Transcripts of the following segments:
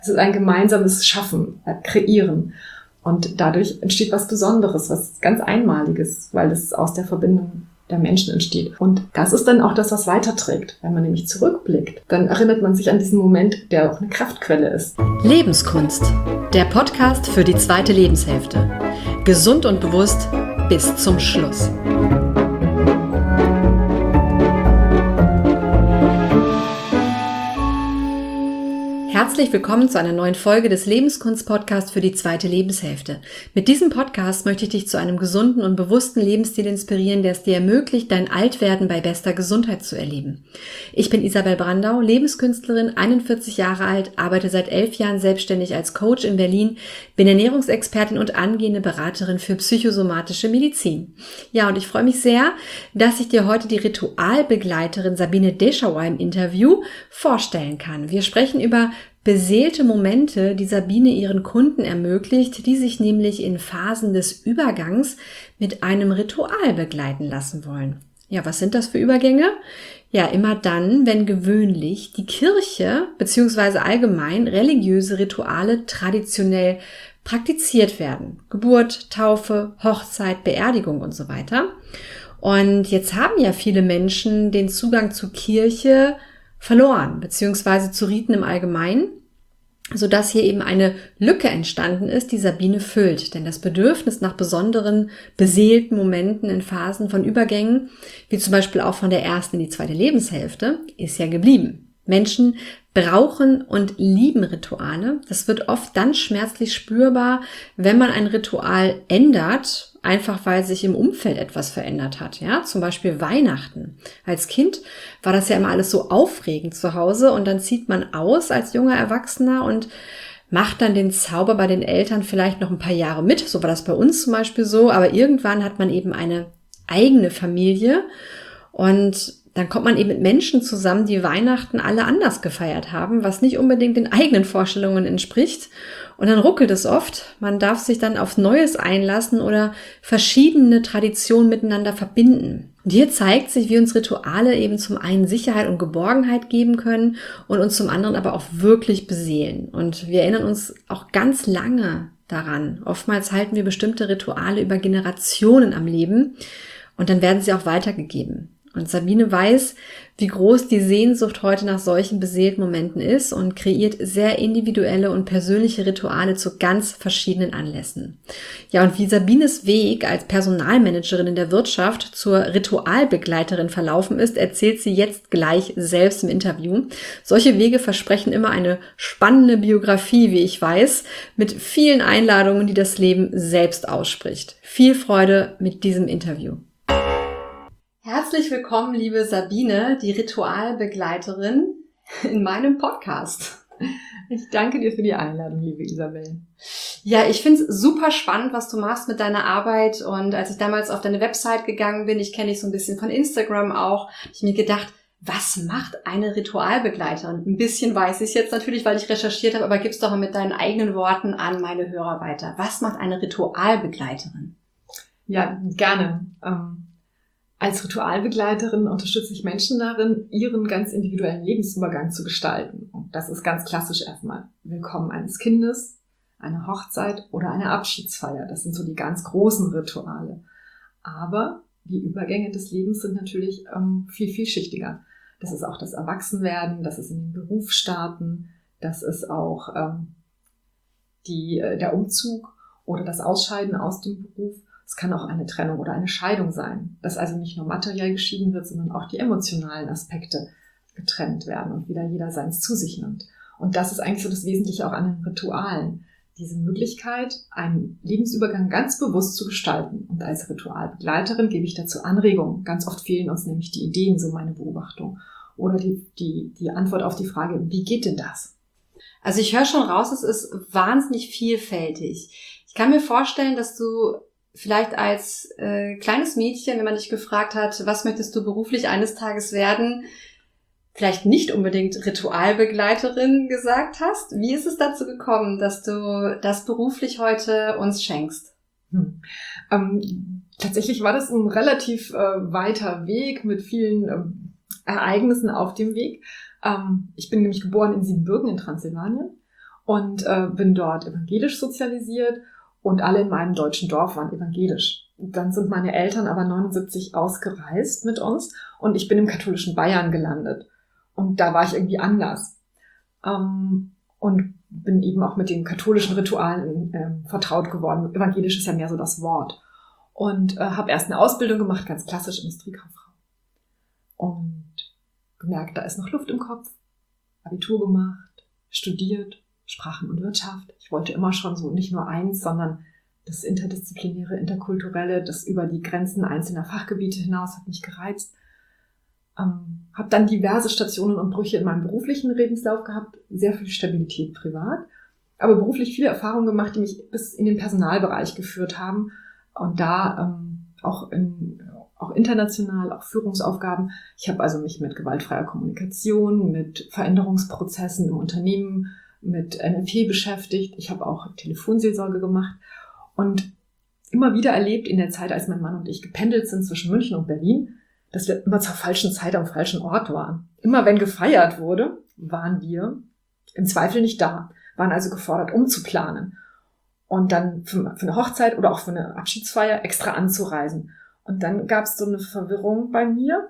Es ist ein gemeinsames Schaffen, Kreieren. Und dadurch entsteht was Besonderes, was ganz Einmaliges, weil es aus der Verbindung der Menschen entsteht. Und das ist dann auch das, was weiterträgt. Wenn man nämlich zurückblickt, dann erinnert man sich an diesen Moment, der auch eine Kraftquelle ist. Lebenskunst, der Podcast für die zweite Lebenshälfte. Gesund und bewusst bis zum Schluss. Herzlich willkommen zu einer neuen Folge des Lebenskunst-Podcasts für die zweite Lebenshälfte. Mit diesem Podcast möchte ich dich zu einem gesunden und bewussten Lebensstil inspirieren, der es dir ermöglicht, dein Altwerden bei bester Gesundheit zu erleben. Ich bin Isabel Brandau, Lebenskünstlerin, 41 Jahre alt, arbeite seit 11 Jahren selbstständig als Coach in Berlin, bin Ernährungsexpertin und angehende Beraterin für psychosomatische Medizin. Ja, und ich freue mich sehr, dass ich dir heute die Ritualbegleiterin Sabine Deschauer im Interview vorstellen kann. Wir sprechen über beseelte Momente, die Sabine ihren Kunden ermöglicht, die sich nämlich in Phasen des Übergangs mit einem Ritual begleiten lassen wollen. Ja, was sind das für Übergänge? Ja, immer dann, wenn gewöhnlich die Kirche bzw. allgemein religiöse Rituale traditionell praktiziert werden. Geburt, Taufe, Hochzeit, Beerdigung und so weiter. Und jetzt haben ja viele Menschen den Zugang zur Kirche verloren, beziehungsweise zu Riten im Allgemeinen, sodass hier eben eine Lücke entstanden ist, die Sabine füllt. Denn das Bedürfnis nach besonderen, beseelten Momenten in Phasen von Übergängen, wie zum Beispiel auch von der ersten in die zweite Lebenshälfte, ist ja geblieben. Menschen brauchen und lieben Rituale. Das wird oft dann schmerzlich spürbar, wenn man ein Ritual ändert, einfach weil sich im Umfeld etwas verändert hat. Ja, zum Beispiel Weihnachten. Als Kind war das ja immer alles so aufregend zu Hause und dann zieht man aus als junger Erwachsener und macht dann den Zauber bei den Eltern vielleicht noch ein paar Jahre mit. So war das bei uns zum Beispiel so. Aber irgendwann hat man eben eine eigene Familie und dann kommt man eben mit Menschen zusammen, die Weihnachten alle anders gefeiert haben, was nicht unbedingt den eigenen Vorstellungen entspricht. Und dann ruckelt es oft. Man darf sich dann auf Neues einlassen oder verschiedene Traditionen miteinander verbinden. Und hier zeigt sich, wie uns Rituale eben zum einen Sicherheit und Geborgenheit geben können und uns zum anderen aber auch wirklich beseelen. Und wir erinnern uns auch ganz lange daran. Oftmals halten wir bestimmte Rituale über Generationen am Leben und dann werden sie auch weitergegeben. Und Sabine weiß, wie groß die Sehnsucht heute nach solchen beseelten Momenten ist und kreiert sehr individuelle und persönliche Rituale zu ganz verschiedenen Anlässen. Ja, und wie Sabines Weg als Personalmanagerin in der Wirtschaft zur Ritualbegleiterin verlaufen ist, erzählt sie jetzt gleich selbst im Interview. Solche Wege versprechen immer eine spannende Biografie, wie ich weiß, mit vielen Einladungen, die das Leben selbst ausspricht. Viel Freude mit diesem Interview. Herzlich willkommen, liebe Sabine, die Ritualbegleiterin in meinem Podcast. Ich danke dir für die Einladung, liebe Isabel. Ja, ich finde es super spannend, was du machst mit deiner Arbeit. Und als ich damals auf deine Website gegangen bin, ich kenne dich so ein bisschen von Instagram auch, habe ich mir gedacht, was macht eine Ritualbegleiterin? Ein bisschen weiß ich es jetzt natürlich, weil ich recherchiert habe, aber gib's doch mal mit deinen eigenen Worten an meine Hörer weiter. Was macht eine Ritualbegleiterin? Ja, gerne. Als Ritualbegleiterin unterstütze ich Menschen darin, ihren ganz individuellen Lebensübergang zu gestalten. Und das ist ganz klassisch erstmal Willkommen eines Kindes, eine Hochzeit oder eine Abschiedsfeier. Das sind so die ganz großen Rituale. Aber die Übergänge des Lebens sind natürlich viel vielschichtiger. Das ist auch das Erwachsenwerden, das ist in den Beruf starten, das ist auch der Umzug oder das Ausscheiden aus dem Beruf. Es kann auch eine Trennung oder eine Scheidung sein, dass also nicht nur materiell geschieden wird, sondern auch die emotionalen Aspekte getrennt werden und wieder jeder seins zu sich nimmt. Und das ist eigentlich so das Wesentliche auch an den Ritualen. Diese Möglichkeit, einen Lebensübergang ganz bewusst zu gestalten. Und als Ritualbegleiterin gebe ich dazu Anregungen. Ganz oft fehlen uns nämlich die Ideen, so meine Beobachtung. Oder die Antwort auf die Frage, wie geht denn das? Also ich höre schon raus, es ist wahnsinnig vielfältig. Ich kann mir vorstellen, dass du vielleicht als kleines Mädchen, wenn man dich gefragt hat, was möchtest du beruflich eines Tages werden, vielleicht nicht unbedingt Ritualbegleiterin gesagt hast. Wie ist es dazu gekommen, dass du das beruflich heute uns schenkst? Tatsächlich war das ein relativ weiter Weg mit vielen Ereignissen auf dem Weg. Ich bin nämlich geboren in Siebenbürgen in Transsilvanien und bin dort evangelisch sozialisiert und alle in meinem deutschen Dorf waren evangelisch. Dann sind meine Eltern aber 79 ausgereist mit uns und ich bin im katholischen Bayern gelandet. Und da war ich irgendwie anders. Und bin eben auch mit den katholischen Ritualen vertraut geworden. Evangelisch ist ja mehr so das Wort. Und habe erst eine Ausbildung gemacht, ganz klassisch Industriekauffrau. Und gemerkt, da ist noch Luft im Kopf. Abitur gemacht, studiert, Sprachen und Wirtschaft. Ich wollte immer schon so nicht nur eins, sondern das Interdisziplinäre, Interkulturelle, das über die Grenzen einzelner Fachgebiete hinaus hat mich gereizt. Habe dann diverse Stationen und Brüche in meinem beruflichen Lebenslauf gehabt, sehr viel Stabilität privat, aber beruflich viele Erfahrungen gemacht, die mich bis in den Personalbereich geführt haben und da auch international, auch Führungsaufgaben. Ich habe also mich mit gewaltfreier Kommunikation, mit Veränderungsprozessen im Unternehmen, mit NLP beschäftigt. Ich habe auch Telefonseelsorge gemacht und immer wieder erlebt in der Zeit, als mein Mann und ich gependelt sind zwischen München und Berlin, dass wir immer zur falschen Zeit am falschen Ort waren. Immer wenn gefeiert wurde, waren wir im Zweifel nicht da, waren also gefordert, umzuplanen und dann für eine Hochzeit oder auch für eine Abschiedsfeier extra anzureisen. Und dann gab es so eine Verwirrung bei mir,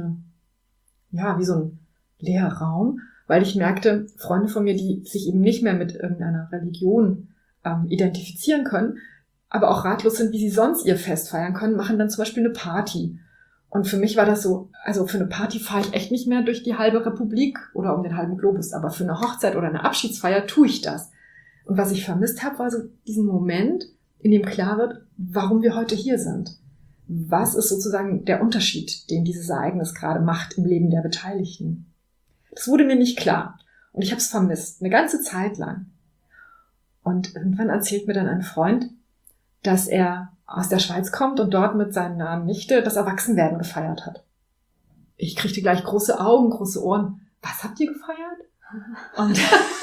wie so ein leerer Raum, weil ich merkte, Freunde von mir, die sich eben nicht mehr mit irgendeiner Religion identifizieren können, aber auch ratlos sind, wie sie sonst ihr Fest feiern können, machen dann zum Beispiel eine Party. Und für mich war das so, also für eine Party fahre ich echt nicht mehr durch die halbe Republik oder um den halben Globus, aber für eine Hochzeit oder eine Abschiedsfeier tue ich das. Und was ich vermisst habe, war so diesen Moment, in dem klar wird, warum wir heute hier sind. Was ist sozusagen der Unterschied, den dieses Ereignis gerade macht im Leben der Beteiligten? Das wurde mir nicht klar und ich habe es vermisst, eine ganze Zeit lang. Und irgendwann erzählt mir dann ein Freund, dass er aus der Schweiz kommt und dort mit seiner nahen Nichte das Erwachsenwerden gefeiert hat. Ich kriegte gleich große Augen, große Ohren. Was habt ihr gefeiert? Und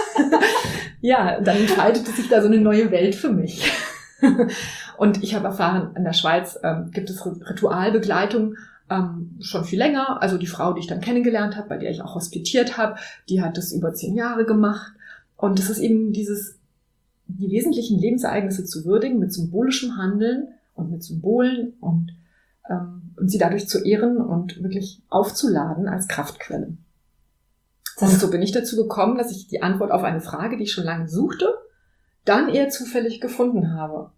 ja, dann entfaltete sich da so eine neue Welt für mich. Und ich habe erfahren, in der Schweiz gibt es Ritualbegleitung schon viel länger. Also die Frau, die ich dann kennengelernt habe, bei der ich auch hospitiert habe, die hat das über 10 Jahre gemacht. Und es ist eben die wesentlichen Lebensereignisse zu würdigen mit symbolischem Handeln und mit Symbolen und sie dadurch zu ehren und wirklich aufzuladen als Kraftquelle. Und so bin ich dazu gekommen, dass ich die Antwort auf eine Frage, die ich schon lange suchte, dann eher zufällig gefunden habe.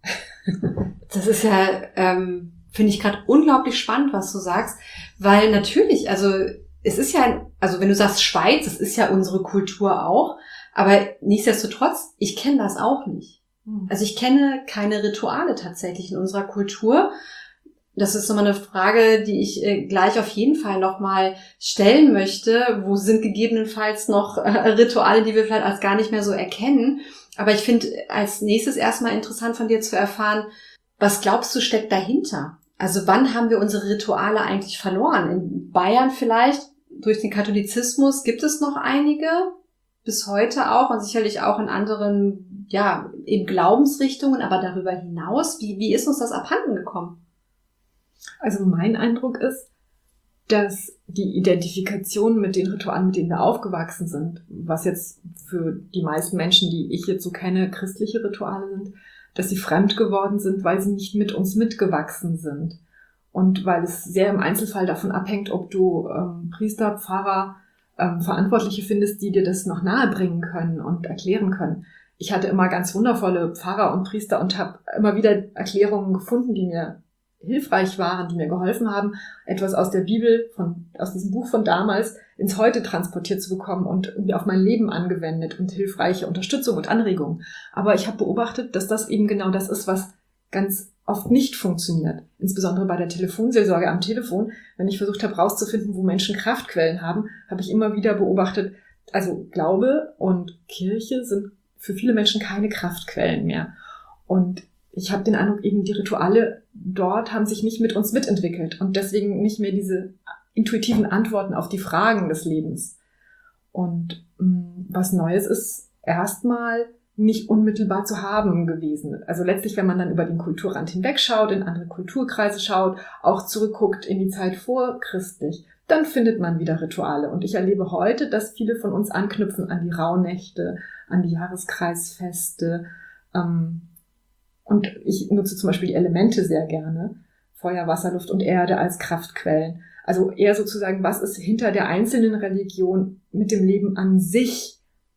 Das ist ja, finde ich gerade unglaublich spannend, was du sagst, weil natürlich, also es ist ja, also wenn du sagst Schweiz, das ist ja unsere Kultur auch, aber nichtsdestotrotz, ich kenne das auch nicht. Also ich kenne keine Rituale tatsächlich in unserer Kultur. Das ist nochmal eine Frage, die ich gleich auf jeden Fall nochmal stellen möchte. Wo sind gegebenenfalls noch Rituale, die wir vielleicht als gar nicht mehr so erkennen? Aber ich finde als nächstes erstmal interessant von dir zu erfahren, was glaubst du steckt dahinter? Also wann haben wir unsere Rituale eigentlich verloren? In Bayern vielleicht durch den Katholizismus gibt es noch einige, bis heute auch und sicherlich auch in anderen, ja, in Glaubensrichtungen, aber darüber hinaus, wie ist uns das abhanden gekommen? Also mein Eindruck ist, dass die Identifikation mit den Ritualen, mit denen wir aufgewachsen sind, was jetzt für die meisten Menschen, die ich jetzt so kenne, christliche Rituale sind, dass sie fremd geworden sind, weil sie nicht mit uns mitgewachsen sind. Und weil es sehr im Einzelfall davon abhängt, ob du Priester, Pfarrer, Verantwortliche findest, die dir das noch nahebringen können und erklären können. Ich hatte immer ganz wundervolle Pfarrer und Priester und habe immer wieder Erklärungen gefunden, die mir hilfreich waren, die mir geholfen haben, etwas aus der Bibel, aus diesem Buch von damals ins Heute transportiert zu bekommen und irgendwie auf mein Leben angewendet und hilfreiche Unterstützung und Anregungen. Aber ich habe beobachtet, dass das eben genau das ist, was ganz oft nicht funktioniert. Insbesondere bei der Telefonseelsorge am Telefon. Wenn ich versucht habe, rauszufinden, wo Menschen Kraftquellen haben, habe ich immer wieder beobachtet, also Glaube und Kirche sind für viele Menschen keine Kraftquellen mehr. Und ich habe den Eindruck, eben die Rituale dort haben sich nicht mit uns mitentwickelt und deswegen nicht mehr diese intuitiven Antworten auf die Fragen des Lebens. Und was Neues ist erstmal nicht unmittelbar zu haben gewesen. Also letztlich, wenn man dann über den Kulturrand hinwegschaut, in andere Kulturkreise schaut, auch zurückguckt in die Zeit vorchristlich, dann findet man wieder Rituale. Und ich erlebe heute, dass viele von uns anknüpfen an die Rauhnächte, an die Jahreskreisfeste. Und ich nutze zum Beispiel die Elemente sehr gerne. Feuer, Wasser, Luft und Erde als Kraftquellen. Also eher sozusagen, was ist hinter der einzelnen Religion mit dem Leben an sich?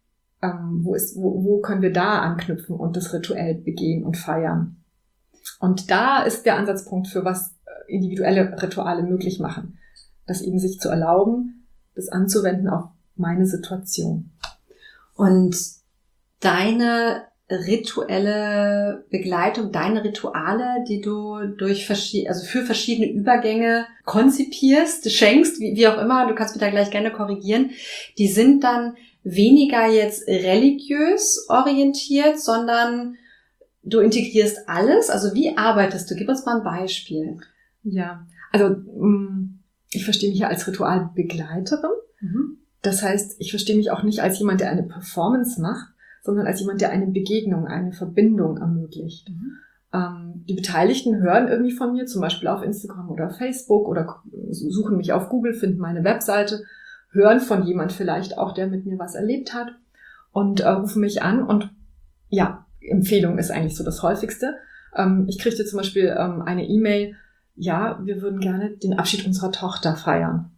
Wo können wir da anknüpfen und das rituell begehen und feiern? Und da ist der Ansatzpunkt für was individuelle Rituale möglich machen. Das eben sich zu erlauben, das anzuwenden auf meine Situation. Und deine rituelle Begleitung, deine Rituale, die du für verschiedene Übergänge konzipierst, schenkst, wie auch immer, du kannst mich da gleich gerne korrigieren, die sind dann weniger jetzt religiös orientiert, sondern du integrierst alles. Also wie arbeitest du? Gib uns mal ein Beispiel. Ja, also ich verstehe mich ja als Ritualbegleiterin. Das heißt, ich verstehe mich auch nicht als jemand, der eine Performance macht, sondern als jemand, der eine Begegnung, eine Verbindung ermöglicht. Die Beteiligten hören irgendwie von mir, zum Beispiel auf Instagram oder Facebook oder suchen mich auf Google, finden meine Webseite, hören von jemand vielleicht auch, der mit mir was erlebt hat und rufen mich an. Und ja, Empfehlung ist eigentlich so das Häufigste. Ich kriegte zum Beispiel eine E-Mail, ja, wir würden gerne den Abschied unserer Tochter feiern.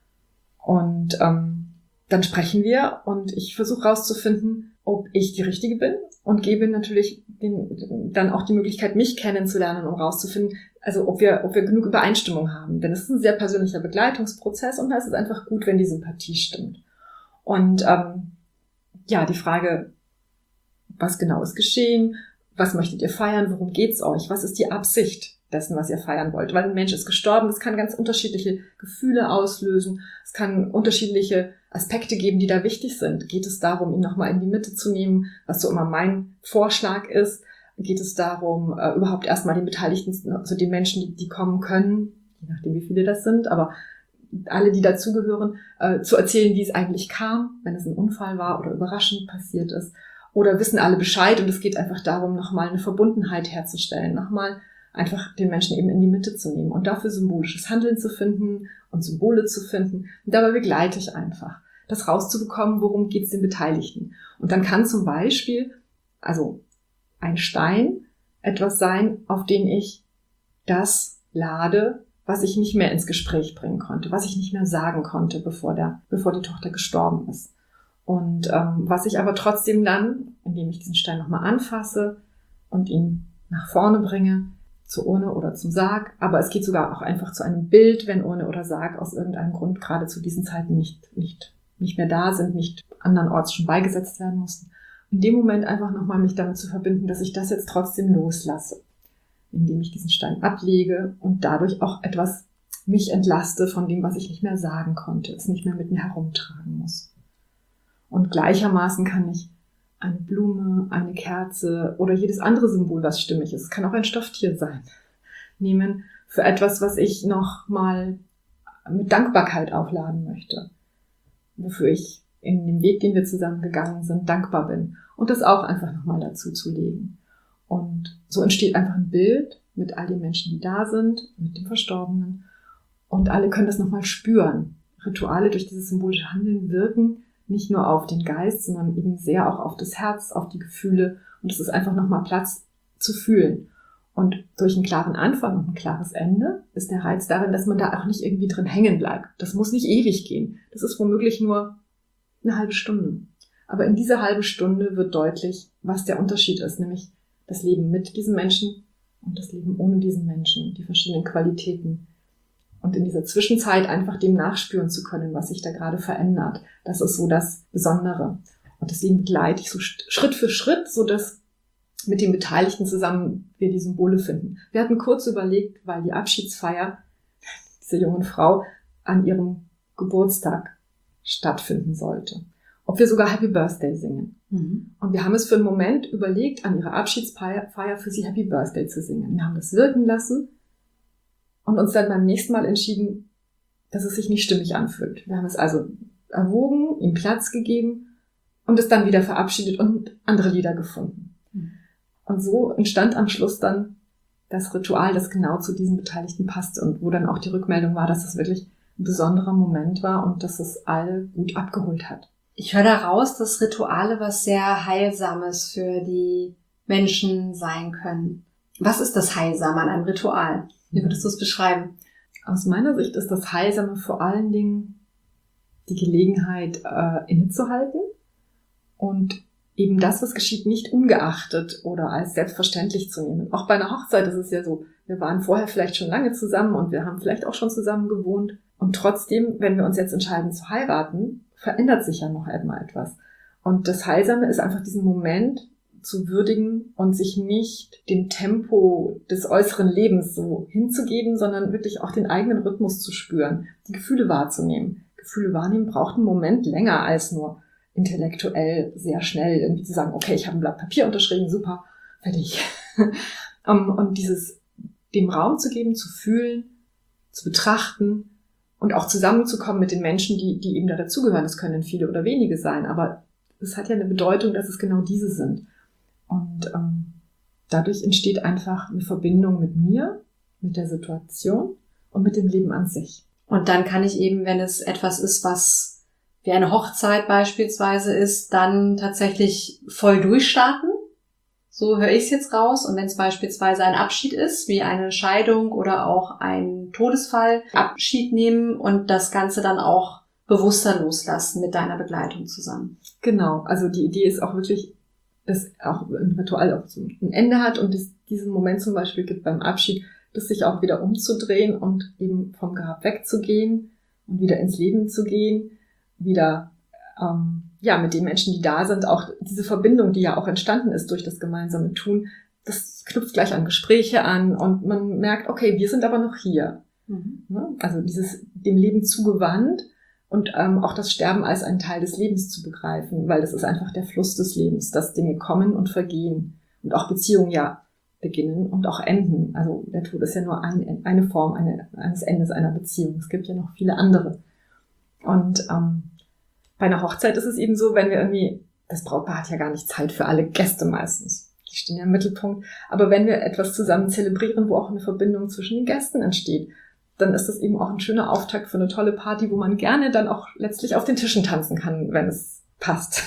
Und dann sprechen wir und ich versuche rauszufinden, ob ich die Richtige bin und gebe natürlich dann auch die Möglichkeit, mich kennenzulernen, um rauszufinden, also ob wir genug Übereinstimmung haben. Denn es ist ein sehr persönlicher Begleitungsprozess und da ist es einfach gut, wenn die Sympathie stimmt. Und die Frage, was genau ist geschehen, was möchtet ihr feiern, worum geht's euch, was ist die Absicht dessen, was ihr feiern wollt. Weil ein Mensch ist gestorben, das kann ganz unterschiedliche Gefühle auslösen, es kann unterschiedliche Aspekte geben, die da wichtig sind. Geht es darum, ihn nochmal in die Mitte zu nehmen, was so immer mein Vorschlag ist? Geht es darum, überhaupt erstmal den Beteiligten, also den Menschen, die kommen können, je nachdem wie viele das sind, aber alle, die dazugehören, zu erzählen, wie es eigentlich kam, wenn es ein Unfall war oder überraschend passiert ist. Oder wissen alle Bescheid und es geht einfach darum, nochmal eine Verbundenheit herzustellen, nochmal einfach den Menschen eben in die Mitte zu nehmen und dafür symbolisches Handeln zu finden und Symbole zu finden. Und dabei begleite ich einfach, das rauszubekommen, worum geht es den Beteiligten. Und dann kann zum Beispiel, also ein Stein, etwas sein, auf den ich das lade, was ich nicht mehr ins Gespräch bringen konnte, was ich nicht mehr sagen konnte, bevor die Tochter gestorben ist. Und was ich aber trotzdem dann, indem ich diesen Stein nochmal anfasse und ihn nach vorne bringe, zur Urne oder zum Sarg, aber es geht sogar auch einfach zu einem Bild, wenn Urne oder Sarg aus irgendeinem Grund gerade zu diesen Zeiten nicht mehr da sind, nicht andernorts schon beigesetzt werden mussten. In dem Moment einfach nochmal mich damit zu verbinden, dass ich das jetzt trotzdem loslasse, indem ich diesen Stein ablege und dadurch auch etwas mich entlaste von dem, was ich nicht mehr sagen konnte, es nicht mehr mit mir herumtragen muss. Und gleichermaßen kann ich eine Blume, eine Kerze oder jedes andere Symbol, was stimmig ist, es kann auch ein Stofftier sein, nehmen für etwas, was ich nochmal mit Dankbarkeit aufladen möchte, wofür ich in dem Weg, den wir zusammen gegangen sind, dankbar bin und das auch einfach nochmal dazu zu legen. Und so entsteht einfach ein Bild mit all den Menschen, die da sind, mit dem Verstorbenen und alle können das nochmal spüren. Rituale durch dieses symbolische Handeln wirken nicht nur auf den Geist, sondern eben sehr auch auf das Herz, auf die Gefühle. Und es ist einfach nochmal Platz zu fühlen. Und durch einen klaren Anfang und ein klares Ende ist der Reiz darin, dass man da auch nicht irgendwie drin hängen bleibt. Das muss nicht ewig gehen. Das ist womöglich nur eine halbe Stunde. Aber in dieser halben Stunde wird deutlich, was der Unterschied ist, nämlich das Leben mit diesen Menschen und das Leben ohne diesen Menschen, die verschiedenen Qualitäten. Und in dieser Zwischenzeit einfach dem nachspüren zu können, was sich da gerade verändert. Das ist so das Besondere. Und deswegen begleite ich so Schritt für Schritt, so dass mit den Beteiligten zusammen wir die Symbole finden. Wir hatten kurz überlegt, weil die Abschiedsfeier dieser jungen Frau an ihrem Geburtstag stattfinden sollte, ob wir sogar Happy Birthday singen. Und wir haben es für einen Moment überlegt, an ihrer Abschiedsfeier für sie Happy Birthday zu singen. Wir haben das wirken lassen und uns dann beim nächsten Mal entschieden, dass es sich nicht stimmig anfühlt. Wir haben es also erwogen, ihm Platz gegeben und es dann wieder verabschiedet und andere Lieder gefunden. Und so entstand am Schluss dann das Ritual, das genau zu diesen Beteiligten passte und wo dann auch die Rückmeldung war, dass es wirklich ein besonderer Moment war und dass es alle gut abgeholt hat. Ich höre daraus, dass Rituale was sehr Heilsames für die Menschen sein können. Was ist das Heilsame an einem Ritual? Wie würdest du es beschreiben? Aus meiner Sicht ist das Heilsame vor allen Dingen die Gelegenheit, innezuhalten und eben das, was geschieht, nicht ungeachtet oder als selbstverständlich zu nehmen. Auch bei einer Hochzeit ist es ja so, wir waren vorher vielleicht schon lange zusammen und wir haben vielleicht auch schon zusammen gewohnt. Und trotzdem, wenn wir uns jetzt entscheiden zu heiraten, verändert sich ja noch einmal etwas. Und das Heilsame ist einfach diesen Moment zu würdigen und sich nicht dem Tempo des äußeren Lebens so hinzugeben, sondern wirklich auch den eigenen Rhythmus zu spüren, die Gefühle wahrzunehmen. Gefühle wahrnehmen braucht einen Moment länger als nur intellektuell sehr schnell irgendwie zu sagen, okay, ich habe ein Blatt Papier unterschrieben, super, fertig. Und dem Raum zu geben, zu fühlen, zu betrachten und auch zusammenzukommen mit den Menschen, die eben da dazugehören. Das können viele oder wenige sein, aber es hat ja eine Bedeutung, dass es genau diese sind. Und dadurch entsteht einfach eine Verbindung mit mir, mit der Situation und mit dem Leben an sich. Und dann kann ich eben, wenn es etwas ist, was wie eine Hochzeit beispielsweise ist, dann tatsächlich voll durchstarten. So höre ich es jetzt raus. Und wenn es beispielsweise ein Abschied ist, wie eine Scheidung oder auch ein Todesfall, Abschied nehmen und das Ganze dann auch bewusster loslassen mit deiner Begleitung zusammen. Genau, also die Idee ist auch wirklich, dass auch ein Ritual auch so ein Ende hat und es diesen Moment zum Beispiel gibt beim Abschied, das sich auch wieder umzudrehen und eben vom Grab wegzugehen und wieder ins Leben zu gehen, wieder mit den Menschen, die da sind, auch diese Verbindung, die ja auch entstanden ist durch das gemeinsame Tun, das knüpft gleich an Gespräche an und man merkt, okay, wir sind aber noch hier. Mhm. Also dem Leben zugewandt und auch das Sterben als einen Teil des Lebens zu begreifen, weil das ist einfach der Fluss des Lebens, dass Dinge kommen und vergehen und auch Beziehungen ja beginnen und auch enden. Also der Tod ist ja nur eine Form eines Endes einer Beziehung. Es gibt ja noch viele andere. Und bei einer Hochzeit ist es eben so, wenn wir irgendwie, das Brautpaar hat ja gar nicht Zeit für alle Gäste meistens. Die stehen ja im Mittelpunkt. Aber wenn wir etwas zusammen zelebrieren, wo auch eine Verbindung zwischen den Gästen entsteht, dann ist das eben auch ein schöner Auftakt für eine tolle Party, wo man gerne dann auch letztlich auf den Tischen tanzen kann, wenn es passt.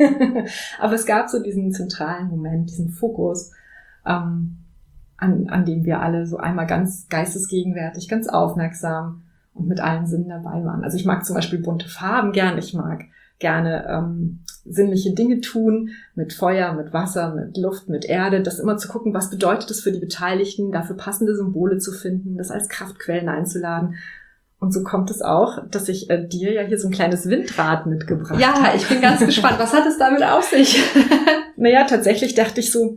Aber es gab so diesen zentralen Moment, diesen Fokus, an dem wir alle so einmal ganz geistesgegenwärtig, ganz aufmerksam und mit allen Sinnen dabei waren. Also ich mag zum Beispiel bunte Farben gern, ich mag gerne sinnliche Dinge tun, mit Feuer, mit Wasser, mit Luft, mit Erde, das immer zu gucken, was bedeutet das für die Beteiligten, dafür passende Symbole zu finden, das als Kraftquellen einzuladen. Und so kommt es auch, dass ich dir ja hier so ein kleines Windrad mitgebracht habe. Ja, ich bin ganz gespannt. Was hat es damit auf sich? Naja, tatsächlich dachte ich so,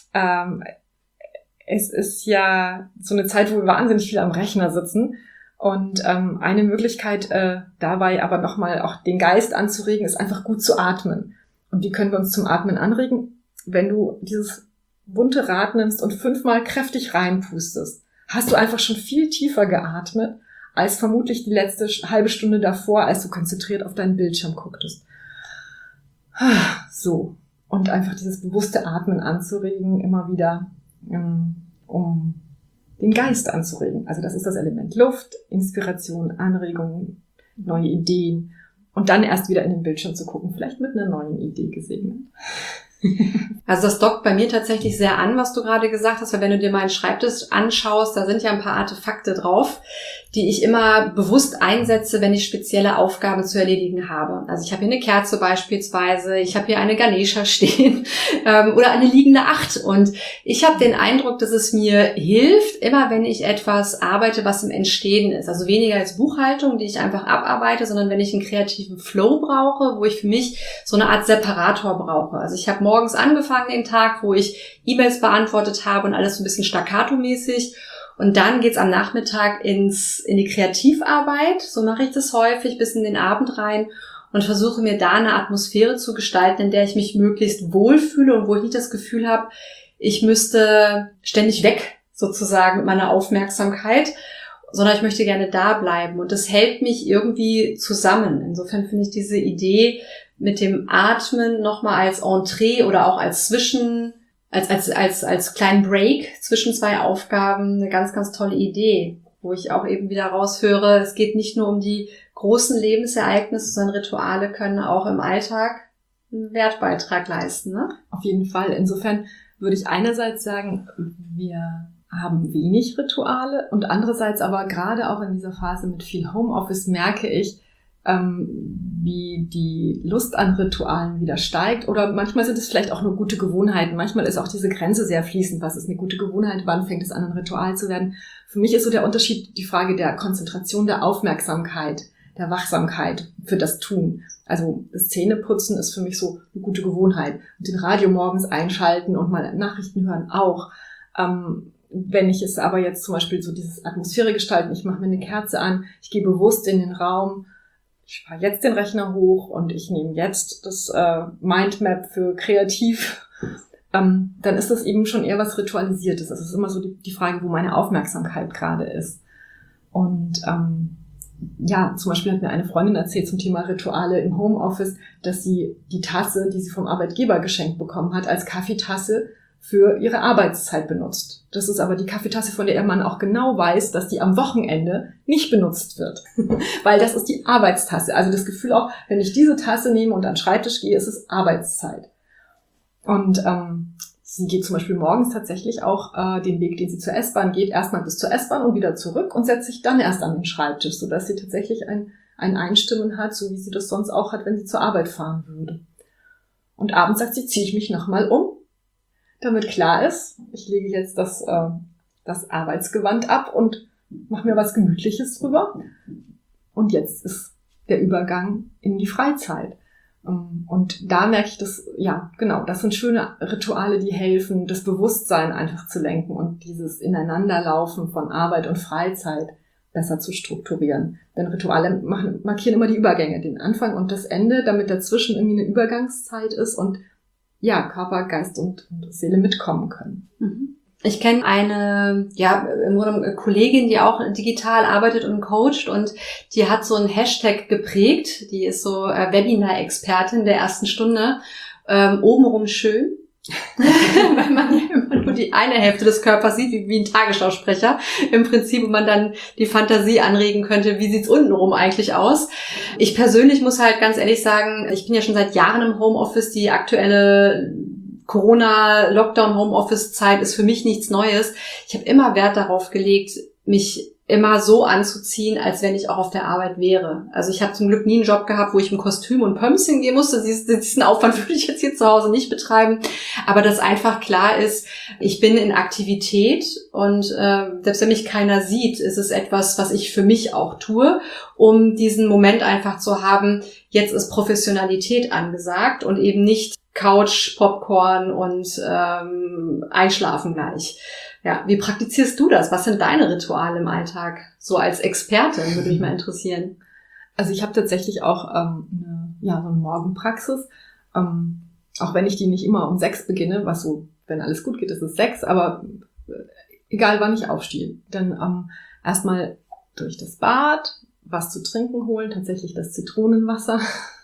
es ist ja so eine Zeit, wo wir wahnsinnig viel am Rechner sitzen. Und eine Möglichkeit dabei aber nochmal auch den Geist anzuregen, ist einfach gut zu atmen. Und wie können wir uns zum Atmen anregen? Wenn du dieses bunte Rad nimmst und 5-mal kräftig reinpustest, hast du einfach schon viel tiefer geatmet, als vermutlich die letzte halbe Stunde davor, als du konzentriert auf deinen Bildschirm gucktest. So. Und einfach dieses bewusste Atmen anzuregen, immer wieder, um den Geist anzuregen. Also das ist das Element Luft, Inspiration, Anregung, neue Ideen und dann erst wieder in den Bildschirm zu gucken, vielleicht mit einer neuen Idee gesegnet. Also das dockt bei mir tatsächlich sehr an, was du gerade gesagt hast, weil wenn du dir meinen Schreibtisch anschaust, da sind ja ein paar Artefakte drauf, die ich immer bewusst einsetze, wenn ich spezielle Aufgaben zu erledigen habe. Also ich habe hier eine Kerze beispielsweise, ich habe hier eine Ganesha stehen oder eine liegende 8 und ich habe den Eindruck, dass es mir hilft, immer wenn ich etwas arbeite, was im Entstehen ist. Also weniger als Buchhaltung, die ich einfach abarbeite, sondern wenn ich einen kreativen Flow brauche, wo ich für mich so eine Art Separator brauche. Also ich habe morgens angefangen den Tag, wo ich E-Mails beantwortet habe und alles so ein bisschen staccato-mäßig. Und dann geht's am Nachmittag in die Kreativarbeit. So mache ich das häufig bis in den Abend rein und versuche mir da eine Atmosphäre zu gestalten, in der ich mich möglichst wohlfühle und wo ich nicht das Gefühl habe, ich müsste ständig weg sozusagen mit meiner Aufmerksamkeit, sondern ich möchte gerne da bleiben. Und das hält mich irgendwie zusammen. Insofern finde ich diese Idee mit dem Atmen nochmal als Entree oder auch als kleinen Break zwischen zwei Aufgaben eine ganz, ganz tolle Idee. wo ich auch eben wieder raushöre, es geht nicht nur um die großen Lebensereignisse, sondern Rituale können auch im Alltag einen Wertbeitrag leisten, ne? Auf jeden Fall. Insofern würde ich einerseits sagen, wir haben wenig Rituale und andererseits aber gerade auch in dieser Phase mit viel Homeoffice merke ich, wie die Lust an Ritualen wieder steigt. Oder manchmal sind es vielleicht auch nur gute Gewohnheiten. Manchmal ist auch diese Grenze sehr fließend. Was ist eine gute Gewohnheit? Wann fängt es an, ein Ritual zu werden? Für mich ist so der Unterschied die Frage der Konzentration, der Aufmerksamkeit, der Wachsamkeit für das Tun. Also das Zähneputzen ist für mich so eine gute Gewohnheit. Und den Radio morgens einschalten und mal Nachrichten hören auch. Wenn ich es aber jetzt zum Beispiel so dieses Atmosphäre gestalten, ich mache mir eine Kerze an, ich gehe bewusst in den Raum, ich fahre jetzt den Rechner hoch und ich nehme jetzt das Mindmap für kreativ, dann ist das eben schon eher was Ritualisiertes. Das ist immer so die Frage, wo meine Aufmerksamkeit gerade ist. Und zum Beispiel hat mir eine Freundin erzählt zum Thema Rituale im Homeoffice, dass sie die Tasse, die sie vom Arbeitgeber geschenkt bekommen hat, als Kaffeetasse für ihre Arbeitszeit benutzt. Das ist aber die Kaffeetasse, von der ihr Mann auch genau weiß, dass die am Wochenende nicht benutzt wird. Weil das ist die Arbeitstasse. Also das Gefühl auch, wenn ich diese Tasse nehme und an den Schreibtisch gehe, ist es Arbeitszeit. Und sie geht zum Beispiel morgens tatsächlich auch den Weg, den sie zur S-Bahn geht, erstmal bis zur S-Bahn und wieder zurück und setzt sich dann erst an den Schreibtisch, sodass sie tatsächlich ein Einstimmen hat, so wie sie das sonst auch hat, wenn sie zur Arbeit fahren würde. Und abends sagt sie, ziehe ich mich nochmal um, damit klar ist, ich lege jetzt das Arbeitsgewand ab und mache mir was Gemütliches drüber. Und jetzt ist der Übergang in die Freizeit. Und da merke ich, das sind schöne Rituale, die helfen, das Bewusstsein einfach zu lenken und dieses Ineinanderlaufen von Arbeit und Freizeit besser zu strukturieren. Denn Rituale markieren immer die Übergänge, den Anfang und das Ende, damit dazwischen irgendwie eine Übergangszeit ist und Körper, Geist und Seele mitkommen können. Ich kenne eine, im Grunde Kollegin, die auch digital arbeitet und coacht und die hat so einen Hashtag geprägt, die ist so Webinar-Expertin der ersten Stunde, obenrum schön, weil man ja immer nur die eine Hälfte des Körpers sieht, wie ein Tagesschausprecher im Prinzip, wo man dann die Fantasie anregen könnte, wie sieht's untenrum eigentlich aus. Ich persönlich muss halt ganz ehrlich sagen, ich bin ja schon seit Jahren im Homeoffice, die aktuelle Corona-Lockdown-Homeoffice-Zeit ist für mich nichts Neues. Ich habe immer Wert darauf gelegt, mich immer so anzuziehen, als wenn ich auch auf der Arbeit wäre. Also ich habe zum Glück nie einen Job gehabt, wo ich im Kostüm und Pumps hingehen musste. Diesen Aufwand würde ich jetzt hier zu Hause nicht betreiben. Aber dass einfach klar ist, ich bin in Aktivität und selbst wenn mich keiner sieht, ist es etwas, was ich für mich auch tue, um diesen Moment einfach zu haben, jetzt ist Professionalität angesagt und eben nicht Couch, Popcorn und Einschlafen glelich. Ja, wie praktizierst du das? Was sind deine Rituale im Alltag? So als Expertin würde mich mal interessieren. Also ich habe tatsächlich auch so eine Morgenpraxis. Auch wenn ich die nicht immer um 6 beginne, was so, wenn alles gut geht, ist es 6, aber egal wann ich aufstehe. Dann erstmal durch das Bad, was zu trinken holen, tatsächlich das Zitronenwasser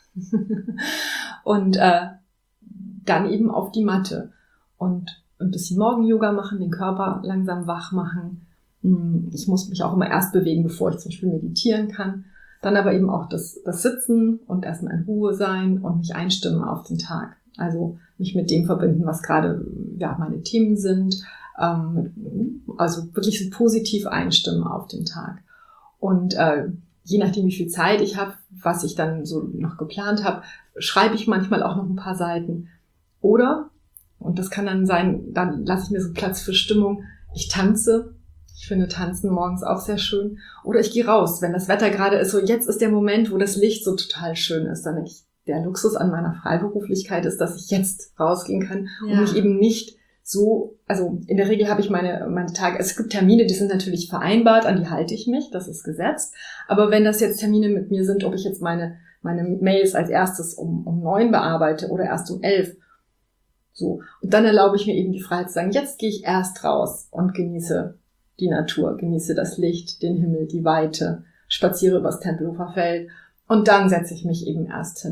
und dann eben auf die Matte und ein bisschen Morgen-Yoga machen, den Körper langsam wach machen. Ich muss mich auch immer erst bewegen, bevor ich zum Beispiel meditieren kann. Dann aber eben auch das Sitzen und erstmal in Ruhe sein und mich einstimmen auf den Tag. Also mich mit dem verbinden, was gerade meine Themen sind. Also wirklich so positiv einstimmen auf den Tag. Und je nachdem, wie viel Zeit ich habe, was ich dann so noch geplant habe, schreibe ich manchmal auch noch ein paar Seiten. Oder, und das kann dann sein, dann lasse ich mir so Platz für Stimmung, ich tanze. Ich finde Tanzen morgens auch sehr schön. Oder ich gehe raus, wenn das Wetter gerade ist, so jetzt ist der Moment, wo das Licht so total schön ist. Dann denke ich, der Luxus an meiner Freiberuflichkeit ist, dass ich jetzt rausgehen kann und mich eben nicht so, also in der Regel habe ich meine Tage, es gibt Termine, die sind natürlich vereinbart, an die halte ich mich, das ist gesetzt. Aber wenn das jetzt Termine mit mir sind, ob ich jetzt meine Mails als erstes um 9 bearbeite oder erst um 11, so. Und dann erlaube ich mir eben die Freiheit zu sagen, jetzt gehe ich erst raus und genieße die Natur, genieße das Licht, den Himmel, die Weite, spaziere übers Tempelhofer Feld und dann setze ich mich eben erst hin.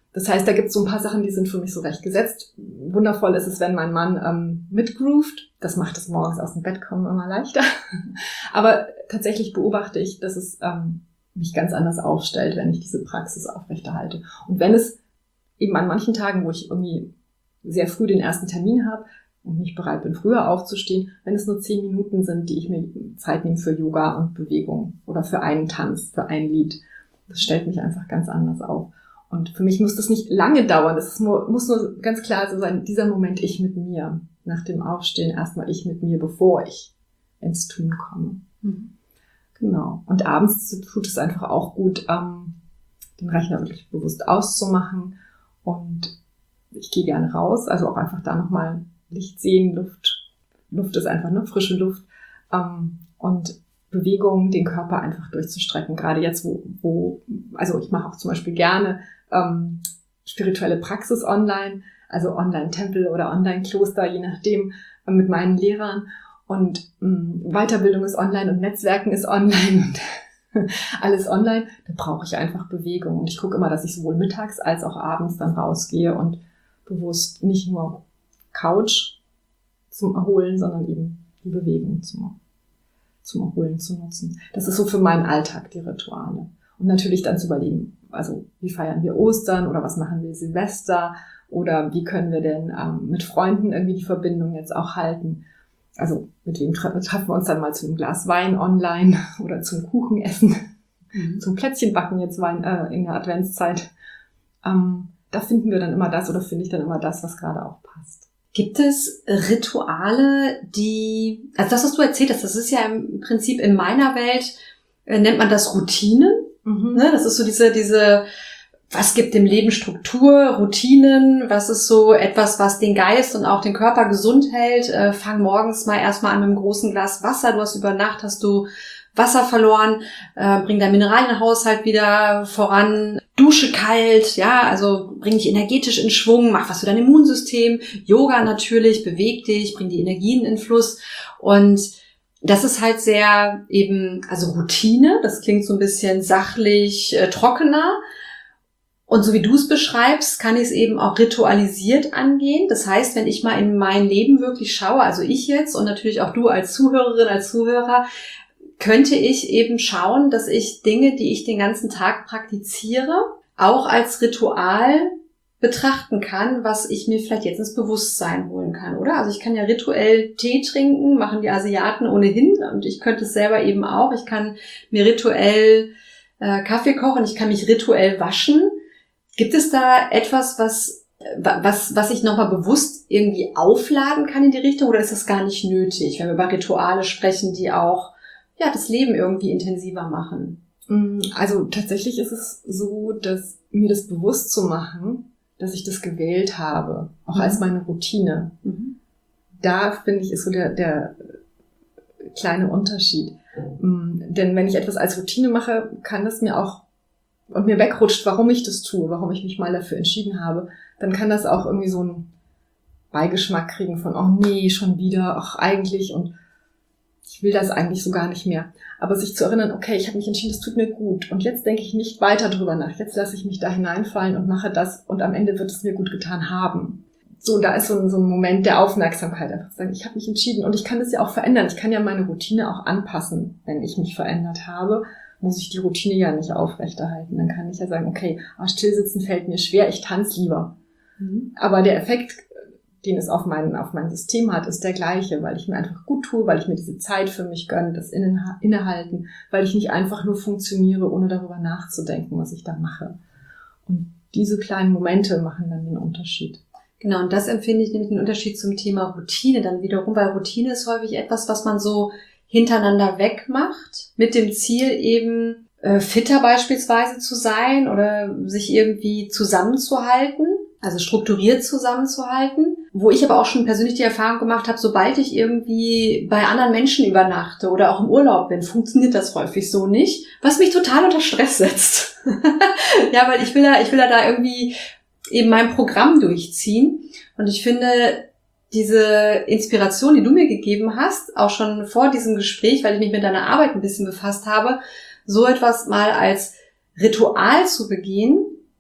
Das heißt, da gibt es so ein paar Sachen, die sind für mich so recht gesetzt. Wundervoll ist es, wenn mein Mann mitgroovt. Das macht es morgens aus dem Bett kommen immer leichter. Aber tatsächlich beobachte ich, dass es mich ganz anders aufstellt, wenn ich diese Praxis aufrechterhalte. Und wenn es eben an manchen Tagen, wo ich irgendwie sehr früh den ersten Termin habe und nicht bereit bin, früher aufzustehen, wenn es nur 10 Minuten sind, die ich mir Zeit nehme für Yoga und Bewegung oder für einen Tanz, für ein Lied, das stellt mich einfach ganz anders auf. Und für mich muss das nicht lange dauern. Muss nur ganz klar so sein, dieser Moment ich mit mir. Nach dem Aufstehen erstmal ich mit mir, bevor ich ins Tun komme. Mhm. Genau. Und abends tut es einfach auch gut, den Rechner wirklich bewusst auszumachen. Und ich gehe gerne raus, also auch einfach da nochmal Licht sehen, Luft ist einfach eine frische Luft. Und Bewegung, den Körper einfach durchzustrecken. Gerade jetzt, also ich mache auch zum Beispiel gerne spirituelle Praxis online, also Online-Tempel oder Online-Kloster, je nachdem, mit meinen Lehrern. Und Weiterbildung ist online und Netzwerken ist online und alles online. Da brauche ich einfach Bewegung. Und ich gucke immer, dass ich sowohl mittags als auch abends dann rausgehe und bewusst nicht nur Couch zum Erholen, sondern eben die Bewegung zum Erholen zu nutzen. Das ist so für meinen Alltag die Rituale. Und natürlich dann zu überlegen, also wie feiern wir Ostern oder was machen wir Silvester oder wie können wir denn mit Freunden irgendwie die Verbindung jetzt auch halten. Also mit wem treffen wir uns dann mal zu einem Glas Wein online oder zum Kuchenessen, zum Plätzchenbacken jetzt in der Adventszeit. Da finden wir dann immer das oder finde ich dann immer das, was gerade auch passt. Gibt es Rituale, also das, was du erzählt hast, das ist ja im Prinzip in meiner Welt, nennt man das Routinen. Mhm. Ne? Das ist so diese, was gibt dem Leben Struktur, Routinen, was ist so etwas, was den Geist und auch den Körper gesund hält. Fang morgens mal erstmal an mit einem großen Glas Wasser. Du hast über Nacht, hast du Wasser verloren, bring deinen Mineralienhaushalt wieder voran. Dusche kalt, ja, also bring dich energetisch in Schwung, mach was für dein Immunsystem, Yoga natürlich, beweg dich, bring die Energien in Fluss und das ist halt sehr eben, also Routine, das klingt so ein bisschen sachlich, trockener und so wie du es beschreibst, kann ich es eben auch ritualisiert angehen, das heißt, wenn ich mal in mein Leben wirklich schaue, also ich jetzt und natürlich auch du als Zuhörerin, als Zuhörer, könnte ich eben schauen, dass ich Dinge, die ich den ganzen Tag praktiziere, auch als Ritual betrachten kann, was ich mir vielleicht jetzt ins Bewusstsein holen kann, oder? Also ich kann ja rituell Tee trinken, machen die Asiaten ohnehin und ich könnte es selber eben auch. Ich kann mir rituell Kaffee kochen, ich kann mich rituell waschen. Gibt es da etwas, was ich nochmal bewusst irgendwie aufladen kann in die Richtung oder ist das gar nicht nötig, wenn wir über Rituale sprechen, die auch das Leben irgendwie intensiver machen? Also tatsächlich ist es so, dass mir das bewusst zu machen, dass ich das gewählt habe, auch als meine Routine. Da finde ich, ist so der kleine Unterschied. Denn wenn ich etwas als Routine mache, kann das mir auch und mir wegrutscht, warum ich das tue, warum ich mich mal dafür entschieden habe, dann kann das auch irgendwie so einen Beigeschmack kriegen von, oh nee, schon wieder, ach eigentlich und ich will das eigentlich so gar nicht mehr. Aber sich zu erinnern, okay, ich habe mich entschieden, das tut mir gut. Und jetzt denke ich nicht weiter drüber nach. Jetzt lasse ich mich da hineinfallen und mache das. Und am Ende wird es mir gut getan haben. So, da ist so ein Moment der Aufmerksamkeit. Einfach zu sagen, ich habe mich entschieden. Und ich kann das ja auch verändern. Ich kann ja meine Routine auch anpassen. Wenn ich mich verändert habe, muss ich die Routine ja nicht aufrechterhalten. Dann kann ich ja sagen, okay, stillsitzen fällt mir schwer, ich tanze lieber. Aber der Effekt, den es auf mein System hat, ist der gleiche, weil ich mir einfach gut tue, weil ich mir diese Zeit für mich gönne, das Innehalten, weil ich nicht einfach nur funktioniere, ohne darüber nachzudenken, was ich da mache. Und diese kleinen Momente machen dann den Unterschied. Genau, und das empfinde ich nämlich den Unterschied zum Thema Routine dann wiederum, weil Routine ist häufig etwas, was man so hintereinander wegmacht, mit dem Ziel eben fitter beispielsweise zu sein oder sich irgendwie zusammenzuhalten, also strukturiert zusammenzuhalten. Wo ich aber auch schon persönlich die Erfahrung gemacht habe, sobald ich irgendwie bei anderen Menschen übernachte oder auch im Urlaub bin, funktioniert das häufig so nicht, was mich total unter Stress setzt. Ja, weil ich will da irgendwie eben mein Programm durchziehen. Und ich finde, diese Inspiration, die du mir gegeben hast, auch schon vor diesem Gespräch, weil ich mich mit deiner Arbeit ein bisschen befasst habe, so etwas mal als Ritual zu begehen,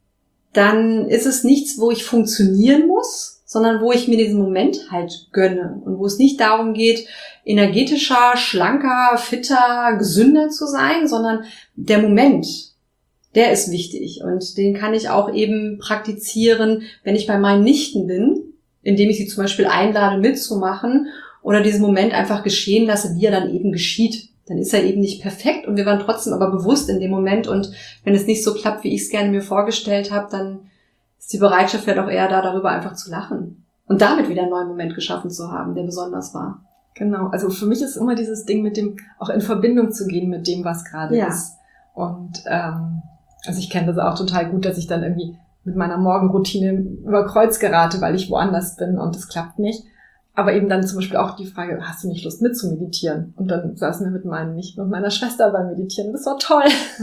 dann ist es nichts, wo ich funktionieren muss, sondern wo ich mir diesen Moment halt gönne und wo es nicht darum geht, energetischer, schlanker, fitter, gesünder zu sein, sondern der Moment, der ist wichtig und den kann ich auch eben praktizieren, wenn ich bei meinen Nichten bin, indem ich sie zum Beispiel einlade mitzumachen oder diesen Moment einfach geschehen lasse, wie er dann eben geschieht. Dann ist er eben nicht perfekt und wir waren trotzdem aber bewusst in dem Moment und wenn es nicht so klappt, wie ich es gerne mir vorgestellt habe, dann ist die Bereitschaft vielleicht auch eher da, darüber einfach zu lachen und damit wieder einen neuen Moment geschaffen zu haben, der besonders war. Genau, also für mich ist immer dieses Ding mit dem, auch in Verbindung zu gehen mit dem, was gerade ist. Und also ich kenne das auch total gut, dass ich dann irgendwie mit meiner Morgenroutine über Kreuz gerate, weil ich woanders bin und es klappt nicht. Aber eben dann zum Beispiel auch die Frage, hast du nicht Lust mitzumeditieren? Und dann saßen wir mit meinen Nichten und meiner Schwester beim Meditieren. Das war toll,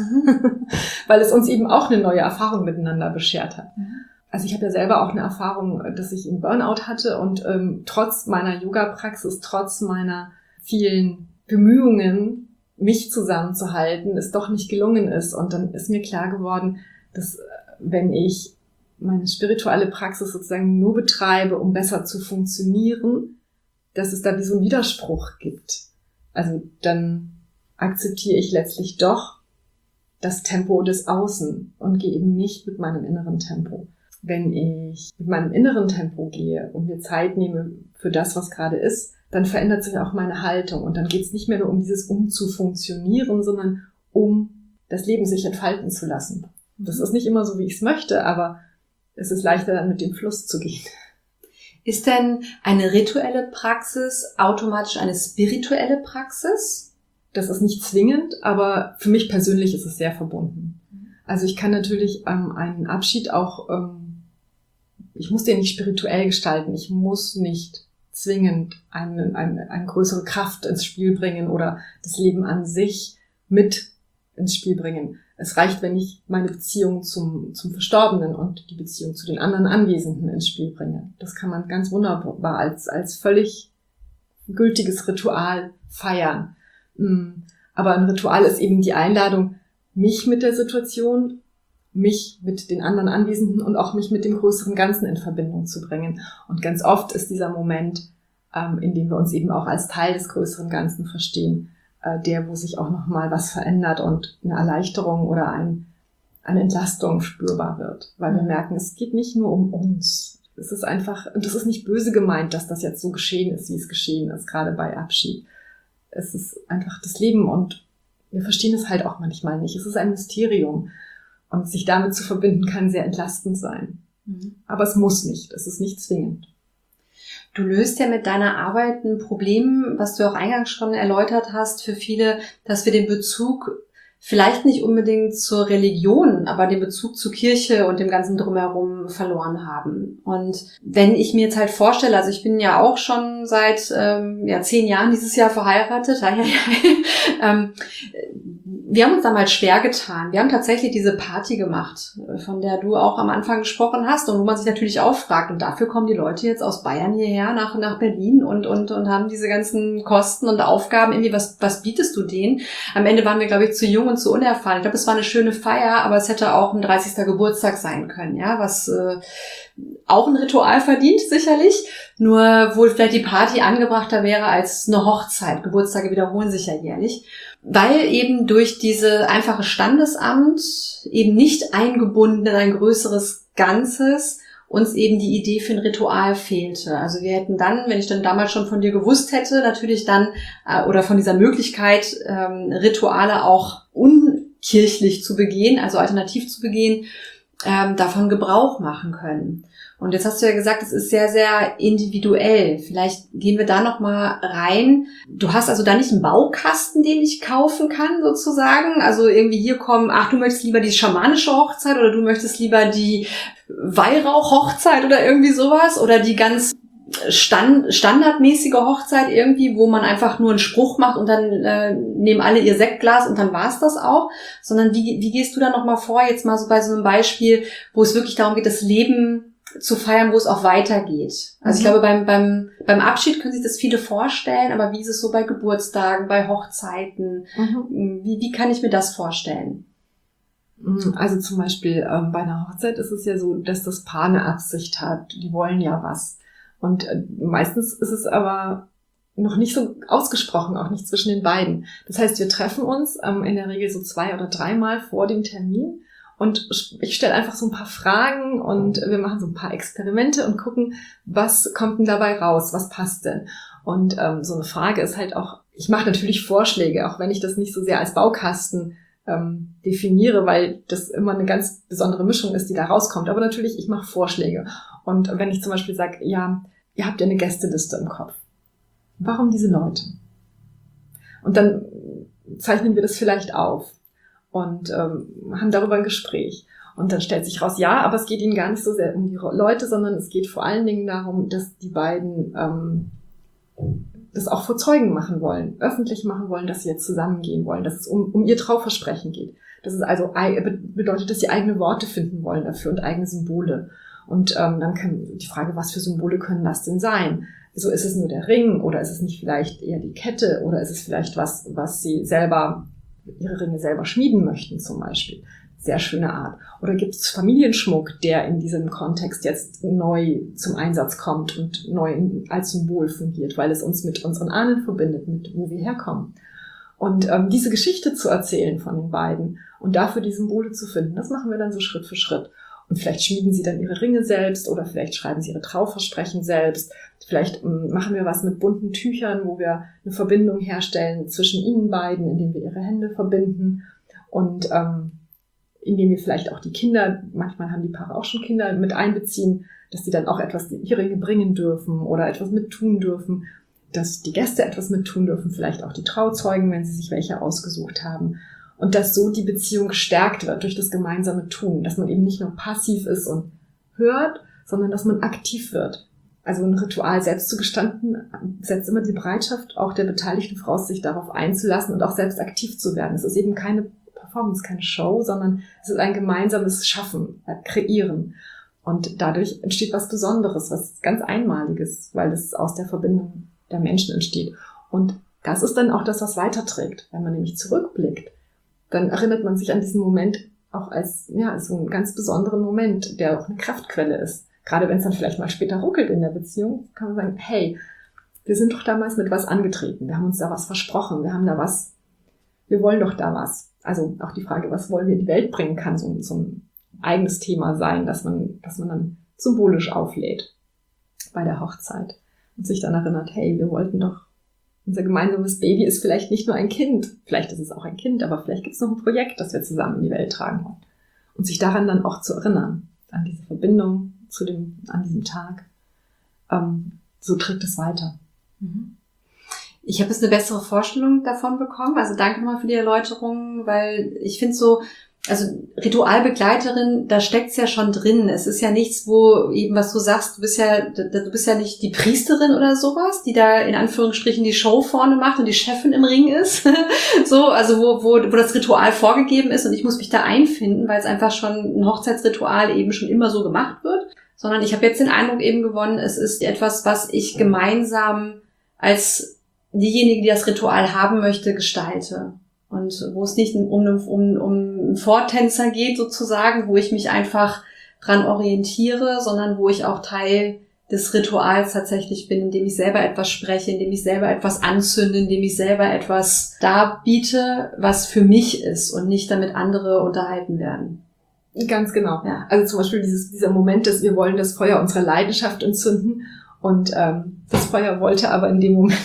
weil es uns eben auch eine neue Erfahrung miteinander beschert hat. Also ich habe ja selber auch eine Erfahrung, dass ich einen Burnout hatte und trotz meiner Yoga-Praxis, trotz meiner vielen Bemühungen, mich zusammenzuhalten, es doch nicht gelungen ist. Und dann ist mir klar geworden, dass wenn ich meine spirituelle Praxis sozusagen nur betreibe, um besser zu funktionieren, dass es da wie so einen Widerspruch gibt. Also dann akzeptiere ich letztlich doch das Tempo des Außen und gehe eben nicht mit meinem inneren Tempo. Wenn ich mit meinem inneren Tempo gehe und mir Zeit nehme für das, was gerade ist, dann verändert sich auch meine Haltung und dann geht es nicht mehr nur um dieses zu funktionieren, sondern um das Leben sich entfalten zu lassen. Das ist nicht immer so, wie ich es möchte, aber es ist leichter, dann mit dem Fluss zu gehen. Ist denn eine rituelle Praxis automatisch eine spirituelle Praxis? Das ist nicht zwingend, aber für mich persönlich ist es sehr verbunden. Also ich kann natürlich einen Abschied auch, ich muss den nicht spirituell gestalten, ich muss nicht zwingend eine größere Kraft ins Spiel bringen oder das Leben an sich mit ins Spiel bringen. Es reicht, wenn ich meine Beziehung zum Verstorbenen und die Beziehung zu den anderen Anwesenden ins Spiel bringe. Das kann man ganz wunderbar als völlig gültiges Ritual feiern. Aber ein Ritual ist eben die Einladung, mich mit der Situation, mich mit den anderen Anwesenden und auch mich mit dem größeren Ganzen in Verbindung zu bringen. Und ganz oft ist dieser Moment, in dem wir uns eben auch als Teil des größeren Ganzen verstehen, der, wo sich auch nochmal was verändert und eine Erleichterung oder eine Entlastung spürbar wird. Weil wir merken, es geht nicht nur um uns. Es ist einfach, und das ist nicht böse gemeint, dass das jetzt so geschehen ist, wie es geschehen ist, gerade bei Abschied. Es ist einfach das Leben und wir verstehen es halt auch manchmal nicht. Es ist ein Mysterium und sich damit zu verbinden kann sehr entlastend sein. Aber es muss nicht, es ist nicht zwingend. Du löst ja mit deiner Arbeit ein Problem, was du auch eingangs schon erläutert hast, für viele, dass wir den Bezug vielleicht nicht unbedingt zur Religion, aber den Bezug zur Kirche und dem ganzen Drumherum verloren haben. Und wenn ich mir jetzt halt vorstelle, also ich bin ja auch schon seit 10 Jahren dieses Jahr verheiratet, wir haben uns damals schwer getan. Wir haben tatsächlich diese Party gemacht, von der du auch am Anfang gesprochen hast und wo man sich natürlich auch fragt, und dafür kommen die Leute jetzt aus Bayern hierher nach Berlin und haben diese ganzen Kosten und Aufgaben. Irgendwie, was bietest du denen? Am Ende waren wir, glaube ich, zu jung und zu unerfahren. Ich glaube, es war eine schöne Feier, aber es hätte auch ein 30. Geburtstag sein können, ja, was auch ein Ritual verdient, sicherlich. Nur wohl vielleicht die Party angebrachter wäre als eine Hochzeit. Geburtstage wiederholen sich ja jährlich. Weil eben durch diese einfache Standesamt eben nicht eingebunden in ein größeres Ganzes uns eben die Idee für ein Ritual fehlte. Also wir hätten dann, wenn ich dann damals schon von dir gewusst hätte, natürlich dann oder von dieser Möglichkeit, Rituale auch unkirchlich zu begehen, also alternativ zu begehen, davon Gebrauch machen können. Und jetzt hast du ja gesagt, es ist sehr, sehr individuell. Vielleicht gehen wir da nochmal rein. Du hast also da nicht einen Baukasten, den ich kaufen kann, sozusagen? Also irgendwie hier kommen, du möchtest lieber die schamanische Hochzeit oder du möchtest lieber die Weihrauch-Hochzeit oder irgendwie sowas? Oder die ganz standardmäßige Hochzeit irgendwie, wo man einfach nur einen Spruch macht und dann nehmen alle ihr Sektglas und dann war's das auch. Sondern wie gehst du da nochmal vor, jetzt mal so bei so einem Beispiel, wo es wirklich darum geht, das Leben zu feiern, wo es auch weitergeht. Also ich glaube, beim Abschied können sich das viele vorstellen, aber wie ist es so bei Geburtstagen, bei Hochzeiten? Wie kann ich mir das vorstellen? Also zum Beispiel bei einer Hochzeit ist es ja so, dass das Paar eine Absicht hat. Die wollen ja was. Und meistens ist es aber noch nicht so ausgesprochen, auch nicht zwischen den beiden. Das heißt, wir treffen uns in der Regel so 2 oder 3 Mal vor dem Termin und ich stelle einfach so ein paar Fragen und wir machen so ein paar Experimente und gucken, was kommt denn dabei raus, was passt denn? Und so eine Frage ist halt auch, ich mache natürlich Vorschläge, auch wenn ich das nicht so sehr als Baukasten definiere, weil das immer eine ganz besondere Mischung ist, die da rauskommt. Aber natürlich, ich mache Vorschläge. Und wenn ich zum Beispiel sage, ja, ihr habt ja eine Gästeliste im Kopf. Warum diese Leute? Und dann zeichnen wir das vielleicht auf und haben darüber ein Gespräch. Und dann stellt sich raus, ja, aber es geht ihnen gar nicht so sehr um die Leute, sondern es geht vor allen Dingen darum, dass die beiden das auch vor Zeugen machen wollen, öffentlich machen wollen, dass sie jetzt zusammengehen wollen, dass es um ihr Trauversprechen geht. Das ist also bedeutet, dass sie eigene Worte finden wollen dafür und eigene Symbole. Und dann kann die Frage, was für Symbole können das denn sein? So, ist es nur der Ring oder ist es nicht vielleicht eher die Kette oder ist es vielleicht was sie selber, ihre Ringe selber schmieden möchten zum Beispiel? Sehr schöne Art. Oder gibt es Familienschmuck, der in diesem Kontext jetzt neu zum Einsatz kommt und neu als Symbol fungiert, weil es uns mit unseren Ahnen verbindet, mit wo wir herkommen. Und diese Geschichte zu erzählen von den beiden und dafür die Symbole zu finden, das machen wir dann so Schritt für Schritt. Und vielleicht schmieden sie dann ihre Ringe selbst oder vielleicht schreiben sie ihre Trauversprechen selbst. Vielleicht machen wir was mit bunten Tüchern, wo wir eine Verbindung herstellen zwischen ihnen beiden, indem wir ihre Hände verbinden und indem wir vielleicht auch die Kinder, manchmal haben die Paare auch schon Kinder, mit einbeziehen, dass die dann auch etwas die Ringe bringen dürfen oder etwas mit tun dürfen, dass die Gäste etwas mit tun dürfen, vielleicht auch die Trauzeugen, wenn sie sich welche ausgesucht haben. Und dass so die Beziehung gestärkt wird durch das gemeinsame Tun, dass man eben nicht nur passiv ist und hört, sondern dass man aktiv wird. Also ein Ritual selbst zu gestalten setzt immer die Bereitschaft auch der beteiligten Frau, sich darauf einzulassen und auch selbst aktiv zu werden. Es ist eben keine Performance, keine Show, sondern es ist ein gemeinsames Schaffen, Kreieren. Und dadurch entsteht was Besonderes, was ganz Einmaliges, weil es aus der Verbindung der Menschen entsteht. Und das ist dann auch das, was weiterträgt. Wenn man nämlich zurückblickt, dann erinnert man sich an diesen Moment auch als so einen ganz besonderen Moment, der auch eine Kraftquelle ist. Gerade wenn es dann vielleicht mal später ruckelt in der Beziehung, kann man sagen, hey, wir sind doch damals mit was angetreten, wir haben uns da was versprochen, wir wollen doch da was. Also auch die Frage, was wollen wir in die Welt bringen, kann so ein eigenes Thema sein, dass man dann symbolisch auflädt bei der Hochzeit und sich dann erinnert, hey, wir wollten doch, unser gemeinsames Baby ist vielleicht nicht nur ein Kind, vielleicht ist es auch ein Kind, aber vielleicht gibt es noch ein Projekt, das wir zusammen in die Welt tragen wollen. Und sich daran dann auch zu erinnern, an diese Verbindung an diesem Tag, so trägt es weiter. Mhm. Ich habe jetzt eine bessere Vorstellung davon bekommen. Also danke nochmal für die Erläuterung, weil ich finde so, also Ritualbegleiterin, da steckt's ja schon drin. Es ist ja nichts, wo eben, was du sagst, du bist ja nicht die Priesterin oder sowas, die da in Anführungsstrichen die Show vorne macht und die Chefin im Ring ist. So, also wo das Ritual vorgegeben ist und ich muss mich da einfinden, weil es einfach schon ein Hochzeitsritual eben schon immer so gemacht wird. Sondern ich habe jetzt den Eindruck eben gewonnen, es ist etwas, was ich gemeinsam als diejenige, die das Ritual haben möchte, gestalte. Und wo es nicht um einen Vortänzer geht sozusagen, wo ich mich einfach dran orientiere, sondern wo ich auch Teil des Rituals tatsächlich bin, indem ich selber etwas spreche, indem ich selber etwas anzünde, indem ich selber etwas darbiete, was für mich ist und nicht damit andere unterhalten werden. Ganz genau. Ja. Also zum Beispiel dieser Moment, dass wir wollen das Feuer unserer Leidenschaft entzünden und das Feuer wollte aber in dem Moment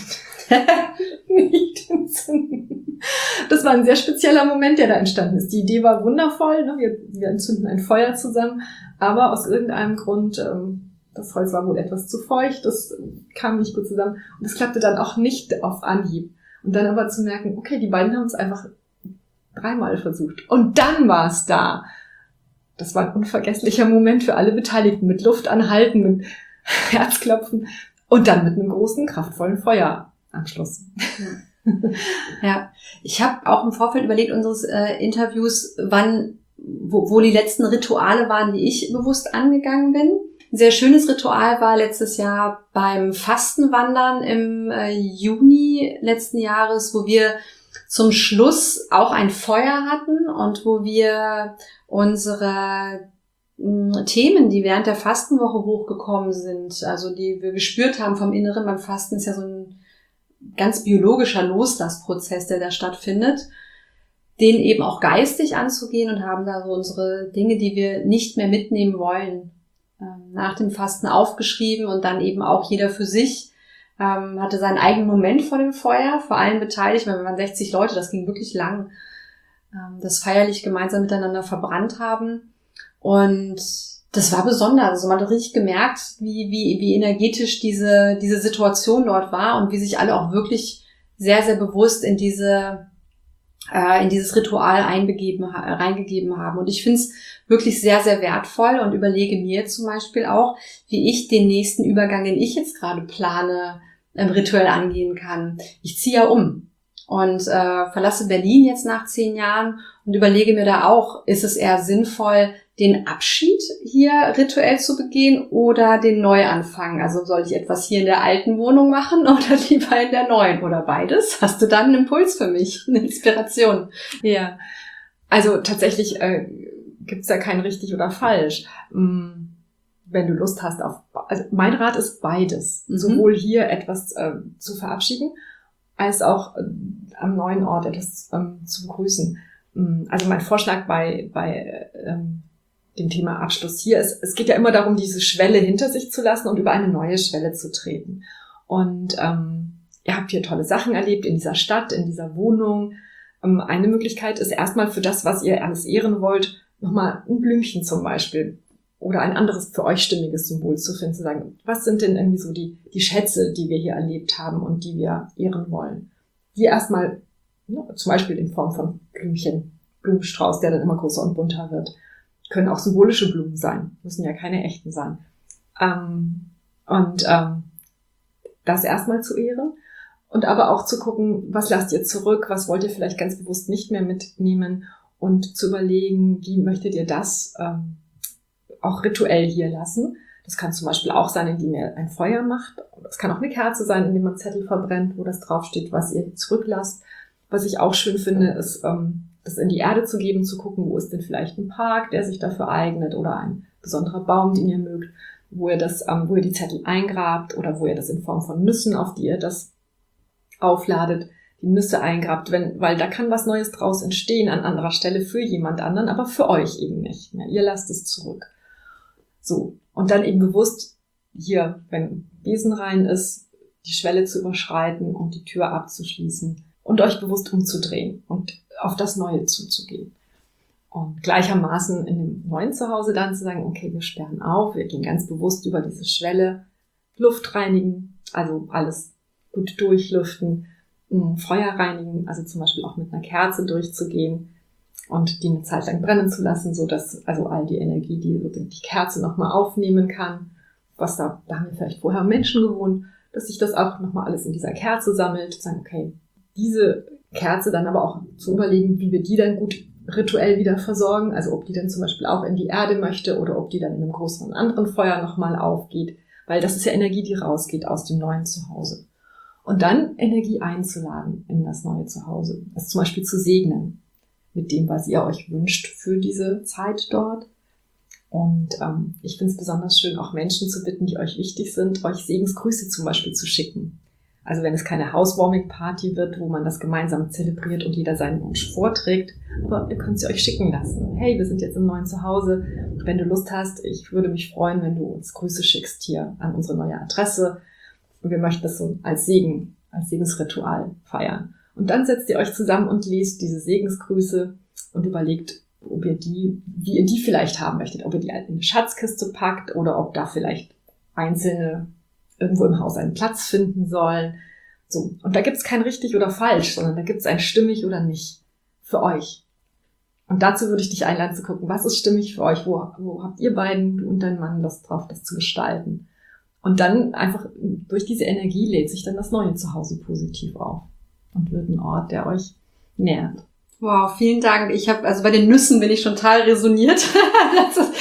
nicht entzünden. Das war ein sehr spezieller Moment, der da entstanden ist. Die Idee war wundervoll, ne? Wir entzünden ein Feuer zusammen, aber aus irgendeinem Grund, das Holz war wohl etwas zu feucht, das kam nicht gut zusammen und es klappte dann auch nicht auf Anhieb. Und dann aber zu merken, okay, die beiden haben es einfach 3-mal versucht und dann war es da. Das war ein unvergesslicher Moment für alle Beteiligten, mit Luft anhalten, mit Herzklopfen und dann mit einem großen, kraftvollen Feueranschluss. Ja, ich habe auch im Vorfeld überlegt unseres Interviews, wo die letzten Rituale waren, die ich bewusst angegangen bin. Ein sehr schönes Ritual war letztes Jahr beim Fastenwandern im Juni letzten Jahres, wo wir zum Schluss auch ein Feuer hatten und wo wir unsere Themen, die während der Fastenwoche hochgekommen sind, also die wir gespürt haben vom Inneren beim Fasten, ist ja so ein ganz biologischer Loslassprozess, der da stattfindet, den eben auch geistig anzugehen und haben da so unsere Dinge, die wir nicht mehr mitnehmen wollen, nach dem Fasten aufgeschrieben und dann eben auch jeder für sich hatte seinen eigenen Moment vor dem Feuer, vor allen beteiligt, weil wir waren 60 Leute, das ging wirklich lang, das feierlich gemeinsam miteinander verbrannt haben. Und das war besonders. Also man hat richtig gemerkt, wie energetisch diese Situation dort war und wie sich alle auch wirklich sehr, sehr bewusst in dieses Ritual reingegeben haben. Und ich finde es wirklich sehr, sehr wertvoll und überlege mir zum Beispiel auch, wie ich den nächsten Übergang, den ich jetzt gerade plane, rituell angehen kann. Ich ziehe ja um und verlasse Berlin jetzt nach 10 Jahren und überlege mir da auch, ist es eher sinnvoll, den Abschied hier rituell zu begehen oder den Neuanfang? Also soll ich etwas hier in der alten Wohnung machen oder lieber in der neuen oder beides? Hast du dann einen Impuls für mich, eine Inspiration? Ja, also tatsächlich gibt's da kein richtig oder falsch. Wenn du Lust hast also mein Rat ist beides. Sowohl hier etwas zu verabschieden, als auch am neuen Ort etwas zu begrüßen. Also mein Vorschlag bei dem Thema Abschluss hier ist, es geht ja immer darum, diese Schwelle hinter sich zu lassen und über eine neue Schwelle zu treten. Und ihr habt hier tolle Sachen erlebt in dieser Stadt, in dieser Wohnung. Eine Möglichkeit ist erstmal für das, was ihr alles ehren wollt, nochmal ein Blümchen zum Beispiel oder ein anderes für euch stimmiges Symbol zu finden, zu sagen, was sind denn irgendwie so die Schätze, die wir hier erlebt haben und die wir ehren wollen. Die erstmal, zum Beispiel in Form von Blümchen, Blumenstrauß, der dann immer größer und bunter wird. Können auch symbolische Blumen sein, müssen ja keine echten sein. Das erstmal zu ehren und aber auch zu gucken, was lasst ihr zurück, was wollt ihr vielleicht ganz bewusst nicht mehr mitnehmen und zu überlegen, wie möchtet ihr das auch rituell hier lassen. Das kann zum Beispiel auch sein, indem ihr ein Feuer macht. Das kann auch eine Kerze sein, indem man Zettel verbrennt, wo das draufsteht, was ihr zurücklasst. Was ich auch schön finde, ist, das in die Erde zu geben, zu gucken, wo ist denn vielleicht ein Park, der sich dafür eignet oder ein besonderer Baum, den ihr mögt, wo ihr die Zettel eingrabt oder wo ihr das in Form von Nüssen, auf die ihr das aufladet, die Nüsse eingrabt, weil da kann was Neues draus entstehen an anderer Stelle für jemand anderen, aber für euch eben nicht mehr. Ihr lasst es zurück. So. Und dann eben bewusst hier, wenn Besen rein ist, die Schwelle zu überschreiten und die Tür abzuschließen und euch bewusst umzudrehen und auf das Neue zuzugehen. Und gleichermaßen in dem neuen Zuhause dann zu sagen, okay, wir sperren auf, wir gehen ganz bewusst über diese Schwelle, Luft reinigen, also alles gut durchlüften, Feuer reinigen, also zum Beispiel auch mit einer Kerze durchzugehen und die eine Zeit lang brennen zu lassen, so dass also all die Energie, die Kerze nochmal aufnehmen kann, da haben wir vielleicht vorher Menschen gewohnt, dass sich das auch nochmal alles in dieser Kerze sammelt, sagen, okay, diese Kerze dann aber auch zu überlegen, wie wir die dann gut rituell wieder versorgen, also ob die dann zum Beispiel auch in die Erde möchte oder ob die dann in einem größeren anderen Feuer nochmal aufgeht, weil das ist ja Energie, die rausgeht aus dem neuen Zuhause. Und dann Energie einzuladen in das neue Zuhause, das zum Beispiel zu segnen mit dem, was ihr euch wünscht für diese Zeit dort. Und ich finde es besonders schön, auch Menschen zu bitten, die euch wichtig sind, euch Segensgrüße zum Beispiel zu schicken. Also wenn es keine Housewarming-Party wird, wo man das gemeinsam zelebriert und jeder seinen Wunsch vorträgt, aber ihr könnt sie euch schicken lassen. Hey, wir sind jetzt im neuen Zuhause. Wenn du Lust hast, ich würde mich freuen, wenn du uns Grüße schickst hier an unsere neue Adresse. Und wir möchten das so als Segensritual feiern. Und dann setzt ihr euch zusammen und lest diese Segensgrüße und überlegt, wie ihr die vielleicht haben möchtet. Ob ihr die in eine Schatzkiste packt oder ob da vielleicht einzelne irgendwo im Haus einen Platz finden sollen. So. Und da gibt's kein richtig oder falsch, sondern da gibt's ein stimmig oder nicht für euch. Und dazu würde ich dich einladen zu gucken, was ist stimmig für euch? Wo habt ihr beiden, du und dein Mann, Lust drauf, das zu gestalten? Und dann einfach durch diese Energie lädt sich dann das neue Zuhause positiv auf und wird ein Ort, der euch nährt. Wow, vielen Dank. Also bei den Nüssen bin ich schon total resoniert,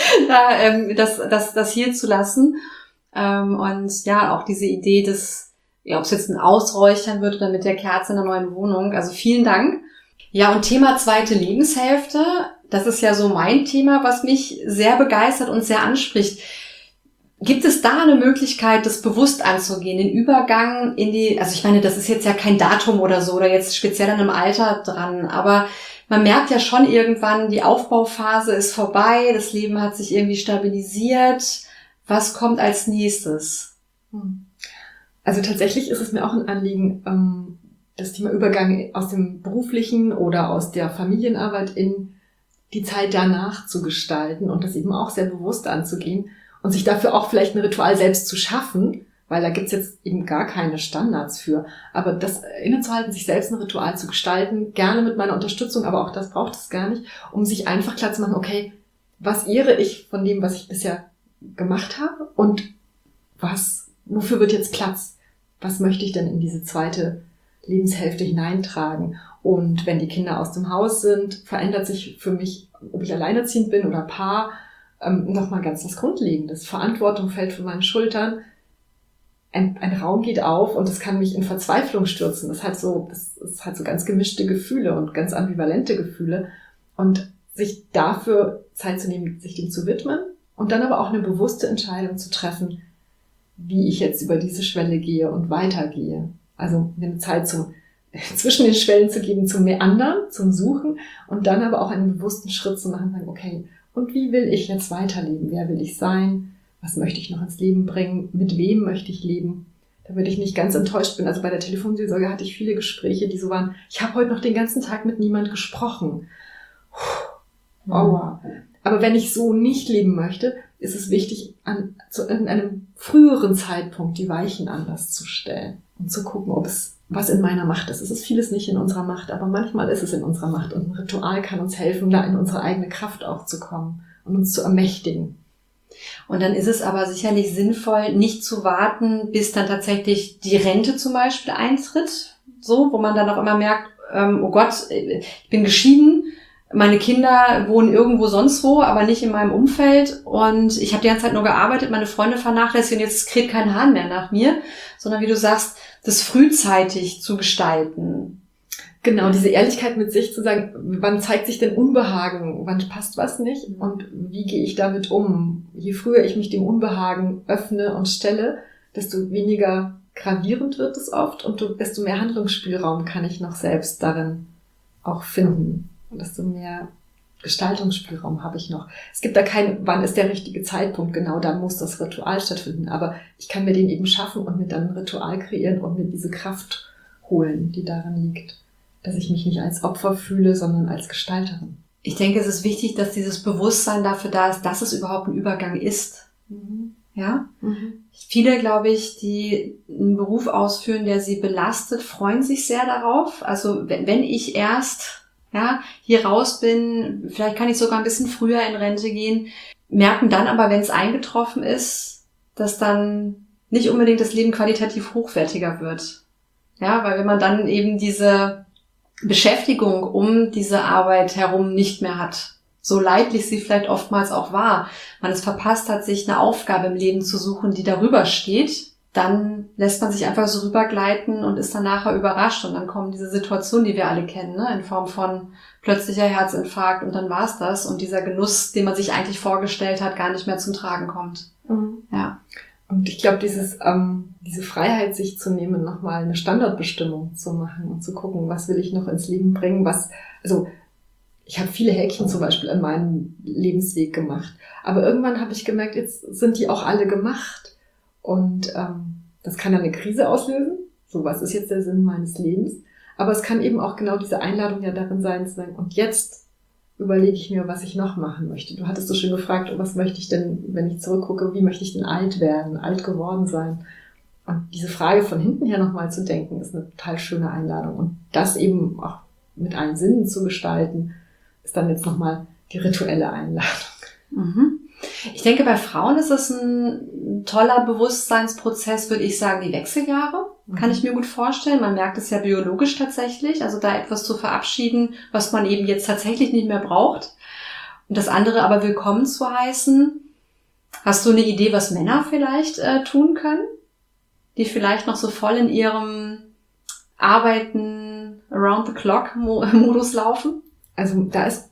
das hier zu lassen. Und ja, auch diese Idee des ja, ob es jetzt ein Ausräuchern wird oder mit der Kerze in der neuen Wohnung. Also vielen Dank. Ja, und Thema zweite Lebenshälfte, das ist ja so mein Thema, was mich sehr begeistert und sehr anspricht. Gibt es da eine Möglichkeit, das bewusst anzugehen, den Übergang in die, also ich meine, das ist jetzt ja kein Datum oder so, oder jetzt speziell an einem Alter dran, aber man merkt ja schon irgendwann, die Aufbauphase ist vorbei, das Leben hat sich irgendwie stabilisiert. Was kommt als nächstes? Also tatsächlich ist es mir auch ein Anliegen, das Thema Übergang aus dem beruflichen oder aus der Familienarbeit in die Zeit danach zu gestalten und das eben auch sehr bewusst anzugehen und sich dafür auch vielleicht ein Ritual selbst zu schaffen, weil da gibt's jetzt eben gar keine Standards für. Aber das innezuhalten, sich selbst ein Ritual zu gestalten, gerne mit meiner Unterstützung, aber auch das braucht es gar nicht, um sich einfach klar zu machen, okay, was ehre ich von dem, was ich bisher gemacht habe und wofür wird jetzt Platz? Was möchte ich denn in diese zweite Lebenshälfte hineintragen? Und wenn die Kinder aus dem Haus sind, verändert sich für mich, ob ich alleinerziehend bin oder Paar, nochmal ganz was Grundlegendes. Verantwortung fällt von meinen Schultern. Ein Raum geht auf und das kann mich in Verzweiflung stürzen. Das ist halt so ganz gemischte Gefühle und ganz ambivalente Gefühle. Und sich dafür Zeit zu nehmen, sich dem zu widmen und dann aber auch eine bewusste Entscheidung zu treffen, wie ich jetzt über diese Schwelle gehe und weitergehe. Also eine Zeit zwischen den Schwellen zu geben, zum Meandern, zum Suchen und dann aber auch einen bewussten Schritt zu machen, sagen, okay, und wie will ich jetzt weiterleben? Wer will ich sein? Was möchte ich noch ins Leben bringen? Mit wem möchte ich leben? Damit ich nicht ganz enttäuscht bin. Also bei der Telefonseelsorge hatte ich viele Gespräche, die so waren, ich habe heute noch den ganzen Tag mit niemand gesprochen. Aua. Aber wenn ich so nicht leben möchte, ist es wichtig, in einem früheren Zeitpunkt die Weichen anders zu stellen und zu gucken, ob es was in meiner Macht ist. Es ist vieles nicht in unserer Macht, aber manchmal ist es in unserer Macht und ein Ritual kann uns helfen, da in unsere eigene Kraft auch zu kommen und uns zu ermächtigen. Und dann ist es aber sicherlich sinnvoll, nicht zu warten, bis dann tatsächlich die Rente zum Beispiel eintritt, so, wo man dann auf einmal merkt, oh Gott, ich bin geschieden, meine Kinder wohnen irgendwo sonst wo, aber nicht in meinem Umfeld und ich habe die ganze Zeit nur gearbeitet, meine Freunde vernachlässigt und jetzt kräht kein Hahn mehr nach mir, sondern wie du sagst, das frühzeitig zu gestalten. Genau, diese Ehrlichkeit mit sich zu sagen, wann zeigt sich denn Unbehagen, wann passt was nicht und wie gehe ich damit um? Je früher ich mich dem Unbehagen öffne und stelle, desto weniger gravierend wird es oft und desto mehr Handlungsspielraum kann ich noch selbst darin auch finden. Und desto mehr Gestaltungsspielraum habe ich noch. Es gibt da wann ist der richtige Zeitpunkt, genau dann muss das Ritual stattfinden. Aber ich kann mir den eben schaffen und mir dann ein Ritual kreieren und mir diese Kraft holen, die darin liegt. Dass ich mich nicht als Opfer fühle, sondern als Gestalterin. Ich denke, es ist wichtig, dass dieses Bewusstsein dafür da ist, dass es überhaupt ein Übergang ist. Ja? Viele, glaube ich, die einen Beruf ausführen, der sie belastet, freuen sich sehr darauf. Also wenn ich erst hier raus bin, vielleicht kann ich sogar ein bisschen früher in Rente gehen, merken dann aber, wenn es eingetroffen ist, dass dann nicht unbedingt das Leben qualitativ hochwertiger wird. Ja, weil wenn man dann eben diese Beschäftigung um diese Arbeit herum nicht mehr hat, so leidlich sie vielleicht oftmals auch war, man es verpasst hat, sich eine Aufgabe im Leben zu suchen, die darüber steht, dann lässt man sich einfach so rübergleiten und ist dann nachher überrascht und dann kommen diese Situationen, die wir alle kennen, ne, in Form von plötzlicher Herzinfarkt und dann war's das und dieser Genuss, den man sich eigentlich vorgestellt hat, gar nicht mehr zum Tragen kommt. Ja. Und ich glaube, diese Freiheit, sich zu nehmen, nochmal eine Standardbestimmung zu machen und zu gucken, was will ich noch ins Leben bringen, ich habe viele Häkchen zum Beispiel an meinem Lebensweg gemacht, aber irgendwann habe ich gemerkt, jetzt sind die auch alle gemacht. Und das kann dann eine Krise auslösen. So, was ist jetzt der Sinn meines Lebens? Aber es kann eben auch genau diese Einladung ja darin sein, zu sagen, und jetzt überlege ich mir, was ich noch machen möchte. Du hattest so schön gefragt, was möchte ich denn, wenn ich zurückgucke, wie möchte ich denn alt werden, alt geworden sein? Und diese Frage von hinten her nochmal zu denken, ist eine total schöne Einladung. Und das eben auch mit allen Sinnen zu gestalten, ist dann jetzt nochmal die rituelle Einladung. Ich denke, bei Frauen ist es ein toller Bewusstseinsprozess, würde ich sagen, die Wechseljahre. Kann ich mir gut vorstellen. Man merkt es ja biologisch tatsächlich. Also da etwas zu verabschieden, was man eben jetzt tatsächlich nicht mehr braucht. Und das andere aber willkommen zu heißen. Hast du eine Idee, was Männer vielleicht tun können? die vielleicht noch so voll in ihrem Arbeiten around the clock Modus laufen? Also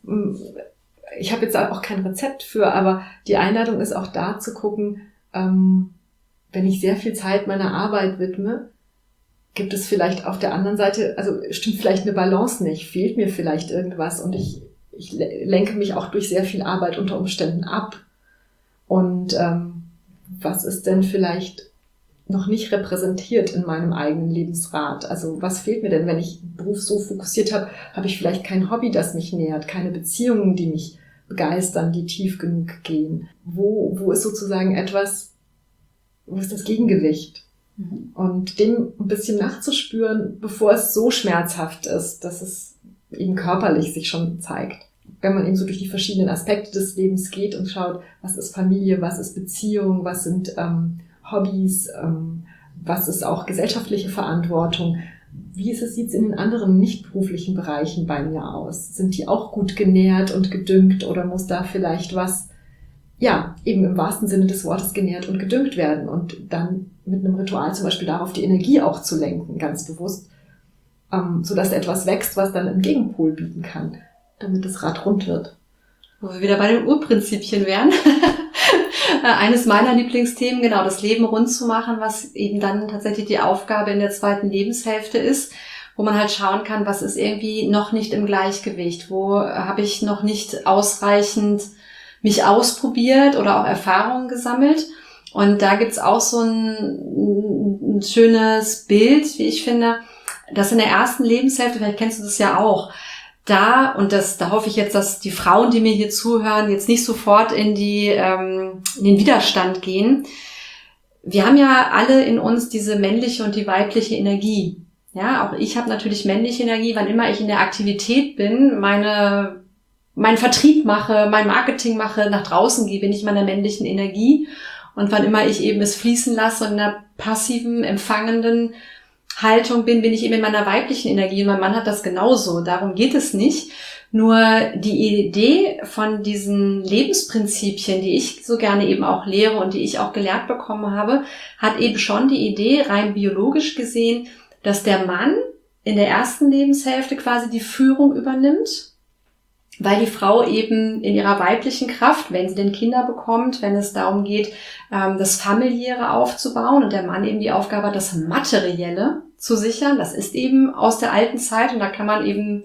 ich habe jetzt auch kein Rezept für, aber die Einladung ist auch da zu gucken, wenn ich sehr viel Zeit meiner Arbeit widme, gibt es vielleicht auf der anderen Seite, also stimmt vielleicht eine Balance nicht, fehlt mir vielleicht irgendwas und ich lenke mich auch durch sehr viel Arbeit unter Umständen ab. Und was ist denn vielleicht noch nicht repräsentiert in meinem eigenen Lebensrad? Also was fehlt mir denn, wenn ich den Beruf so fokussiert habe, habe ich vielleicht kein Hobby, das mich nährt, keine Beziehungen, die mich begeistern, die tief genug gehen? Wo ist sozusagen etwas, wo ist das Gegengewicht? Und dem ein bisschen nachzuspüren, bevor es so schmerzhaft ist, dass es eben körperlich sich schon zeigt. Wenn man eben so durch die verschiedenen Aspekte des Lebens geht und schaut, was ist Familie, was ist Beziehung, was sind Hobbys, was ist auch gesellschaftliche Verantwortung, sieht es in den anderen nicht beruflichen Bereichen bei mir aus? Sind die auch gut genährt und gedüngt oder muss da vielleicht was, ja, eben im wahrsten Sinne des Wortes genährt und gedüngt werden und dann mit einem Ritual zum Beispiel darauf die Energie auch zu lenken, ganz bewusst, sodass etwas wächst, was dann einen Gegenpol bieten kann, damit das Rad rund wird. Wo wir wieder bei den Urprinzipien wären. Eines meiner Lieblingsthemen, genau, das Leben rund zu machen, was eben dann tatsächlich die Aufgabe in der zweiten Lebenshälfte ist, wo man halt schauen kann, was ist irgendwie noch nicht im Gleichgewicht, wo habe ich noch nicht ausreichend mich ausprobiert oder auch Erfahrungen gesammelt. Und da gibt's auch so ein schönes Bild, wie ich finde, dass in der ersten Lebenshälfte, vielleicht kennst du das ja auch, da hoffe ich jetzt, dass die Frauen, die mir hier zuhören, jetzt nicht sofort in den Widerstand gehen. Wir haben ja alle in uns diese männliche und die weibliche Energie. Ja, auch ich habe natürlich männliche Energie, wann immer ich in der Aktivität bin, meinen Vertrieb mache, mein Marketing mache, nach draußen gehe, bin ich meiner männlichen Energie. Und wann immer ich eben es fließen lasse und in einer passiven, empfangenden Haltung bin ich eben in meiner weiblichen Energie. Und mein Mann hat das genauso. Darum geht es nicht. Nur die Idee von diesen Lebensprinzipien, die ich so gerne eben auch lehre und die ich auch gelehrt bekommen habe, hat eben schon die Idee, rein biologisch gesehen, dass der Mann in der ersten Lebenshälfte quasi die Führung übernimmt, weil die Frau eben in ihrer weiblichen Kraft, wenn sie denn Kinder bekommt, wenn es darum geht, das Familiäre aufzubauen und der Mann eben die Aufgabe hat, das Materielle zu sichern. Das ist eben aus der alten Zeit und da kann man eben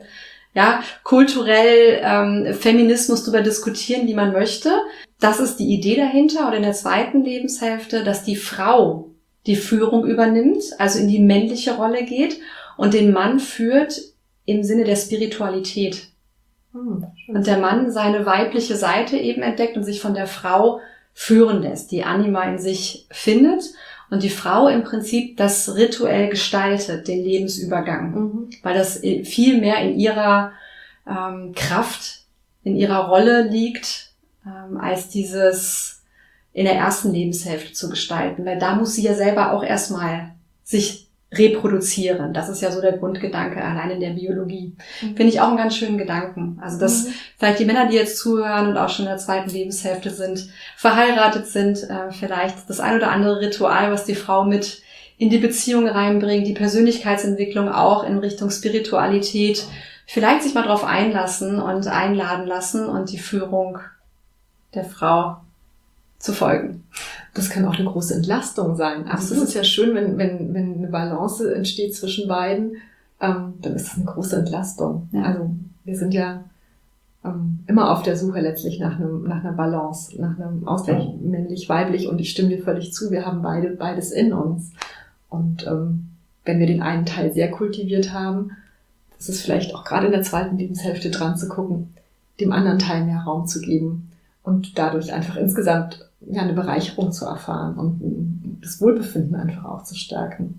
kulturell Feminismus darüber diskutieren, wie man möchte. Das ist die Idee dahinter. Und in der zweiten Lebenshälfte, dass die Frau die Führung übernimmt, also in die männliche Rolle geht und den Mann führt im Sinne der Spiritualität. Und der Mann seine weibliche Seite eben entdeckt und sich von der Frau führen lässt, die Anima in sich findet und die Frau im Prinzip das rituell gestaltet, den Lebensübergang, weil das viel mehr in ihrer Kraft, in ihrer Rolle liegt, als dieses in der ersten Lebenshälfte zu gestalten, weil da muss sie ja selber auch erstmal sich reproduzieren. Das ist ja so der Grundgedanke allein in der Biologie. Finde ich auch einen ganz schönen Gedanken. Also dass vielleicht die Männer, die jetzt zuhören und auch schon in der zweiten Lebenshälfte sind, verheiratet sind, vielleicht das ein oder andere Ritual, was die Frau mit in die Beziehung reinbringt, die Persönlichkeitsentwicklung auch in Richtung Spiritualität, vielleicht sich mal drauf einlassen und einladen lassen und die Führung der Frau zu folgen. Das kann auch eine große Entlastung sein. Also es ist ja schön, wenn eine Balance entsteht zwischen beiden, dann ist das eine große Entlastung. Ja. Also wir sind ja immer auf der Suche letztlich nach einer Balance, nach einem Ausgleich männlich-weiblich und ich stimme dir völlig zu, wir haben beides in uns. Und wenn wir den einen Teil sehr kultiviert haben, ist es vielleicht auch gerade in der zweiten Lebenshälfte dran zu gucken, dem anderen Teil mehr Raum zu geben und dadurch einfach insgesamt eine Bereicherung zu erfahren und das Wohlbefinden einfach auch zu stärken.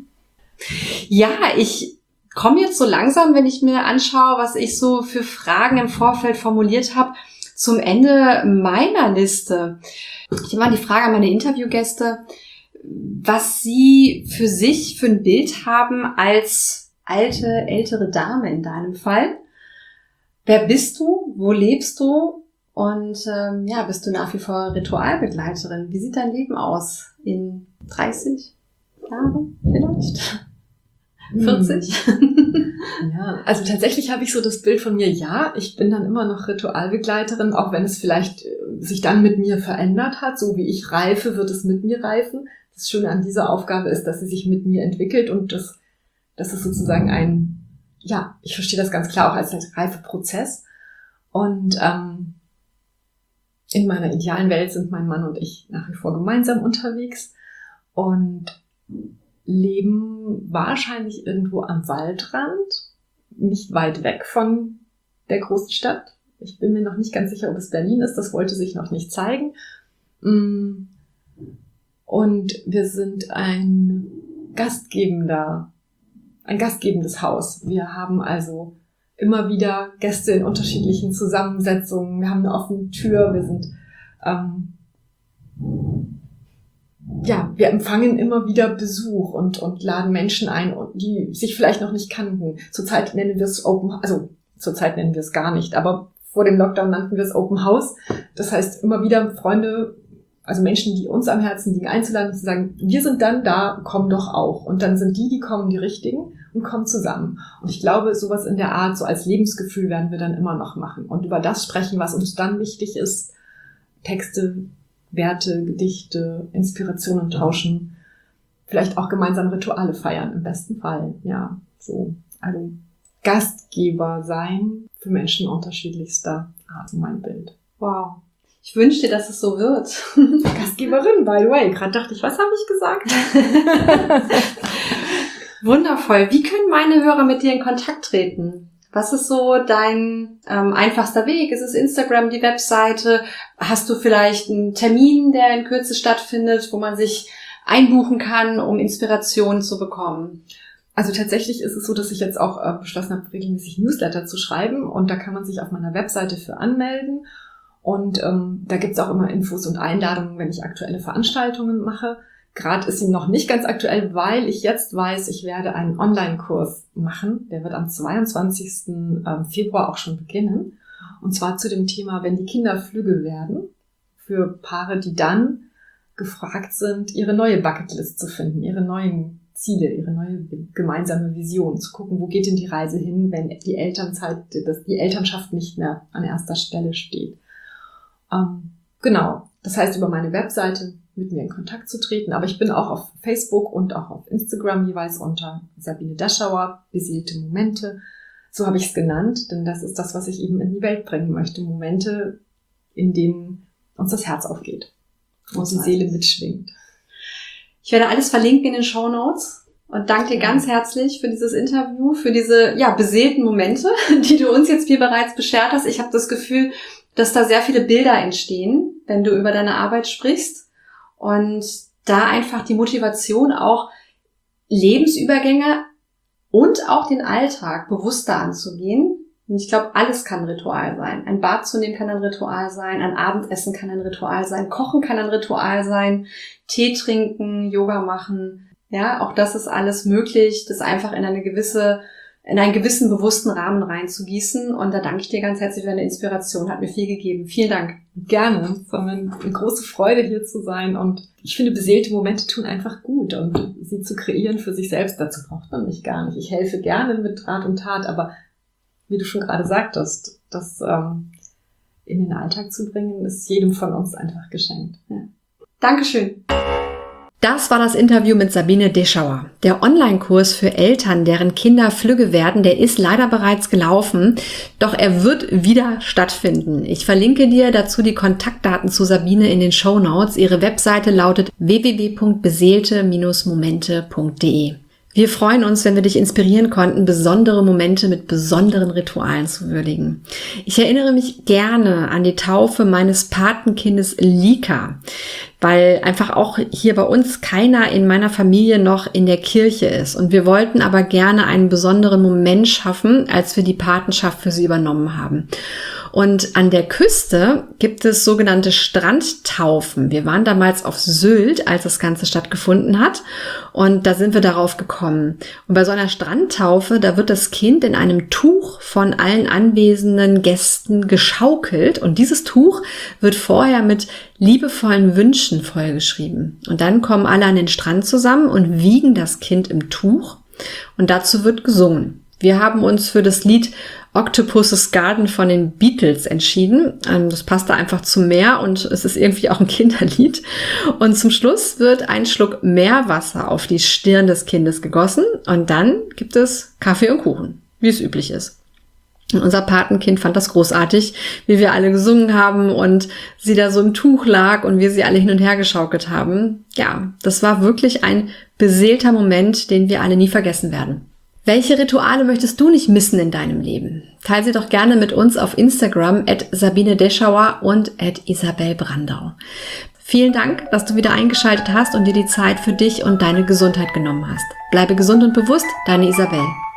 Ja, ich komme jetzt so langsam, wenn ich mir anschaue, was ich so für Fragen im Vorfeld formuliert habe, zum Ende meiner Liste. Ich habe mal die Frage an meine Interviewgäste, was sie für sich für ein Bild haben als ältere Dame in deinem Fall. Wer bist du? Wo lebst du? Und bist du nach wie vor Ritualbegleiterin? Wie sieht dein Leben aus in 30, Jahre vielleicht? 40? Ja, also tatsächlich habe ich so das Bild von mir, ja, ich bin dann immer noch Ritualbegleiterin, auch wenn es vielleicht sich dann mit mir verändert hat, so wie ich reife, wird es mit mir reifen. Das Schöne an dieser Aufgabe ist, dass sie sich mit mir entwickelt und das ist sozusagen ich verstehe das ganz klar auch als Reifeprozess. Und in meiner idealen Welt sind mein Mann und ich nach wie vor gemeinsam unterwegs und leben wahrscheinlich irgendwo am Waldrand, nicht weit weg von der großen Stadt. Ich bin mir noch nicht ganz sicher, ob es Berlin ist, das wollte sich noch nicht zeigen. Und wir sind ein gastgebendes Haus. Wir haben also immer wieder Gäste in unterschiedlichen Zusammensetzungen. Wir haben eine offene Tür, wir sind wir empfangen immer wieder Besuch und laden Menschen ein, die sich vielleicht noch nicht kannten. Zurzeit nennen wir es zurzeit nennen wir es gar nicht, aber vor dem Lockdown nannten wir es Open House. Das heißt, immer wieder Freunde, also Menschen, die uns am Herzen liegen, einzuladen und zu sagen, wir sind dann da, komm doch auch. Und dann sind die kommen, die Richtigen und kommen zusammen. Und ich glaube, sowas in der Art, so als Lebensgefühl werden wir dann immer noch machen. Und über das sprechen, was uns dann wichtig ist, Texte, Werte, Gedichte, Inspirationen tauschen, vielleicht auch gemeinsam Rituale feiern, im besten Fall. Ja, so. Also Gastgeber sein für Menschen unterschiedlichster Art, mein Bild. Wow. Ich wünsche dir, dass es so wird. Gastgeberin, by the way. Gerade dachte ich, was habe ich gesagt? Wundervoll. Wie können meine Hörer mit dir in Kontakt treten? Was ist so dein einfachster Weg? Ist es Instagram, die Webseite? Hast du vielleicht einen Termin, der in Kürze stattfindet, wo man sich einbuchen kann, um Inspiration zu bekommen? Also tatsächlich ist es so, dass ich jetzt auch beschlossen habe, regelmäßig Newsletter zu schreiben. Und da kann man sich auf meiner Webseite für anmelden. Und da gibt's auch immer Infos und Einladungen, wenn ich aktuelle Veranstaltungen mache. Gerade ist sie noch nicht ganz aktuell, weil ich jetzt weiß, ich werde einen Online-Kurs machen. Der wird am 22. Februar auch schon beginnen. Und zwar zu dem Thema, wenn die Kinder flügge werden, für Paare, die dann gefragt sind, ihre neue Bucketlist zu finden, ihre neuen Ziele, ihre neue gemeinsame Vision, zu gucken, wo geht denn die Reise hin, wenn die Elternschaft nicht mehr an erster Stelle steht. Genau, das heißt, über meine Webseite mit mir in Kontakt zu treten, aber ich bin auch auf Facebook und auch auf Instagram jeweils unter Sabine Deschauer, beseelte Momente, so habe ich es genannt, denn das ist das, was ich eben in die Welt bringen möchte, Momente, in denen uns das Herz aufgeht und die Seele mitschwingt. Ich werde alles verlinken in den Shownotes und danke dir ganz herzlich für dieses Interview, für diese beseelten Momente, die du uns jetzt hier bereits beschert hast. Ich habe das Gefühl, dass da sehr viele Bilder entstehen, wenn du über deine Arbeit sprichst und da einfach die Motivation auch Lebensübergänge und auch den Alltag bewusster anzugehen. Und ich glaube, alles kann ein Ritual sein. Ein Bad zu nehmen kann ein Ritual sein, ein Abendessen kann ein Ritual sein, Kochen kann ein Ritual sein, Tee trinken, Yoga machen. Ja, auch das ist alles möglich, das einfach in einen gewissen bewussten Rahmen reinzugießen. Und da danke ich dir ganz herzlich für deine Inspiration. Hat mir viel gegeben. Vielen Dank. Gerne. Es war mir eine große Freude, hier zu sein. Und ich finde, beseelte Momente tun einfach gut. Und sie zu kreieren für sich selbst, dazu braucht man mich gar nicht. Ich helfe gerne mit Rat und Tat, aber wie du schon gerade sagtest, das in den Alltag zu bringen, ist jedem von uns einfach geschenkt. Ja. Dankeschön. Das war das Interview mit Sabine Deschauer. Der Online-Kurs für Eltern, deren Kinder flügge werden, der ist leider bereits gelaufen, doch er wird wieder stattfinden. Ich verlinke dir dazu die Kontaktdaten zu Sabine in den Shownotes. Ihre Webseite lautet www.beseelte-momente.de. Wir freuen uns, wenn wir dich inspirieren konnten, besondere Momente mit besonderen Ritualen zu würdigen. Ich erinnere mich gerne an die Taufe meines Patenkindes Lika, weil einfach auch hier bei uns keiner in meiner Familie noch in der Kirche ist. Und wir wollten aber gerne einen besonderen Moment schaffen, als wir die Patenschaft für sie übernommen haben. Und an der Küste gibt es sogenannte Strandtaufen. Wir waren damals auf Sylt, als das Ganze stattgefunden hat. Und da sind wir darauf gekommen. Und bei so einer Strandtaufe, da wird das Kind in einem Tuch von allen anwesenden Gästen geschaukelt. Und dieses Tuch wird vorher mit liebevollen Wünschen vollgeschrieben. Und dann kommen alle an den Strand zusammen und wiegen das Kind im Tuch. Und dazu wird gesungen. Wir haben uns für das Lied Octopus's Garden von den Beatles entschieden. Das passte einfach zum Meer und es ist irgendwie auch ein Kinderlied. Und zum Schluss wird ein Schluck Meerwasser auf die Stirn des Kindes gegossen und dann gibt es Kaffee und Kuchen, wie es üblich ist. Und unser Patenkind fand das großartig, wie wir alle gesungen haben und sie da so im Tuch lag und wir sie alle hin und her geschaukelt haben. Ja, das war wirklich ein beseelter Moment, den wir alle nie vergessen werden. Welche Rituale möchtest du nicht missen in deinem Leben? Teile sie doch gerne mit uns auf Instagram @SabineDeschauer und @IsabelleBrandau. Vielen Dank, dass du wieder eingeschaltet hast und dir die Zeit für dich und deine Gesundheit genommen hast. Bleibe gesund und bewusst, deine Isabel.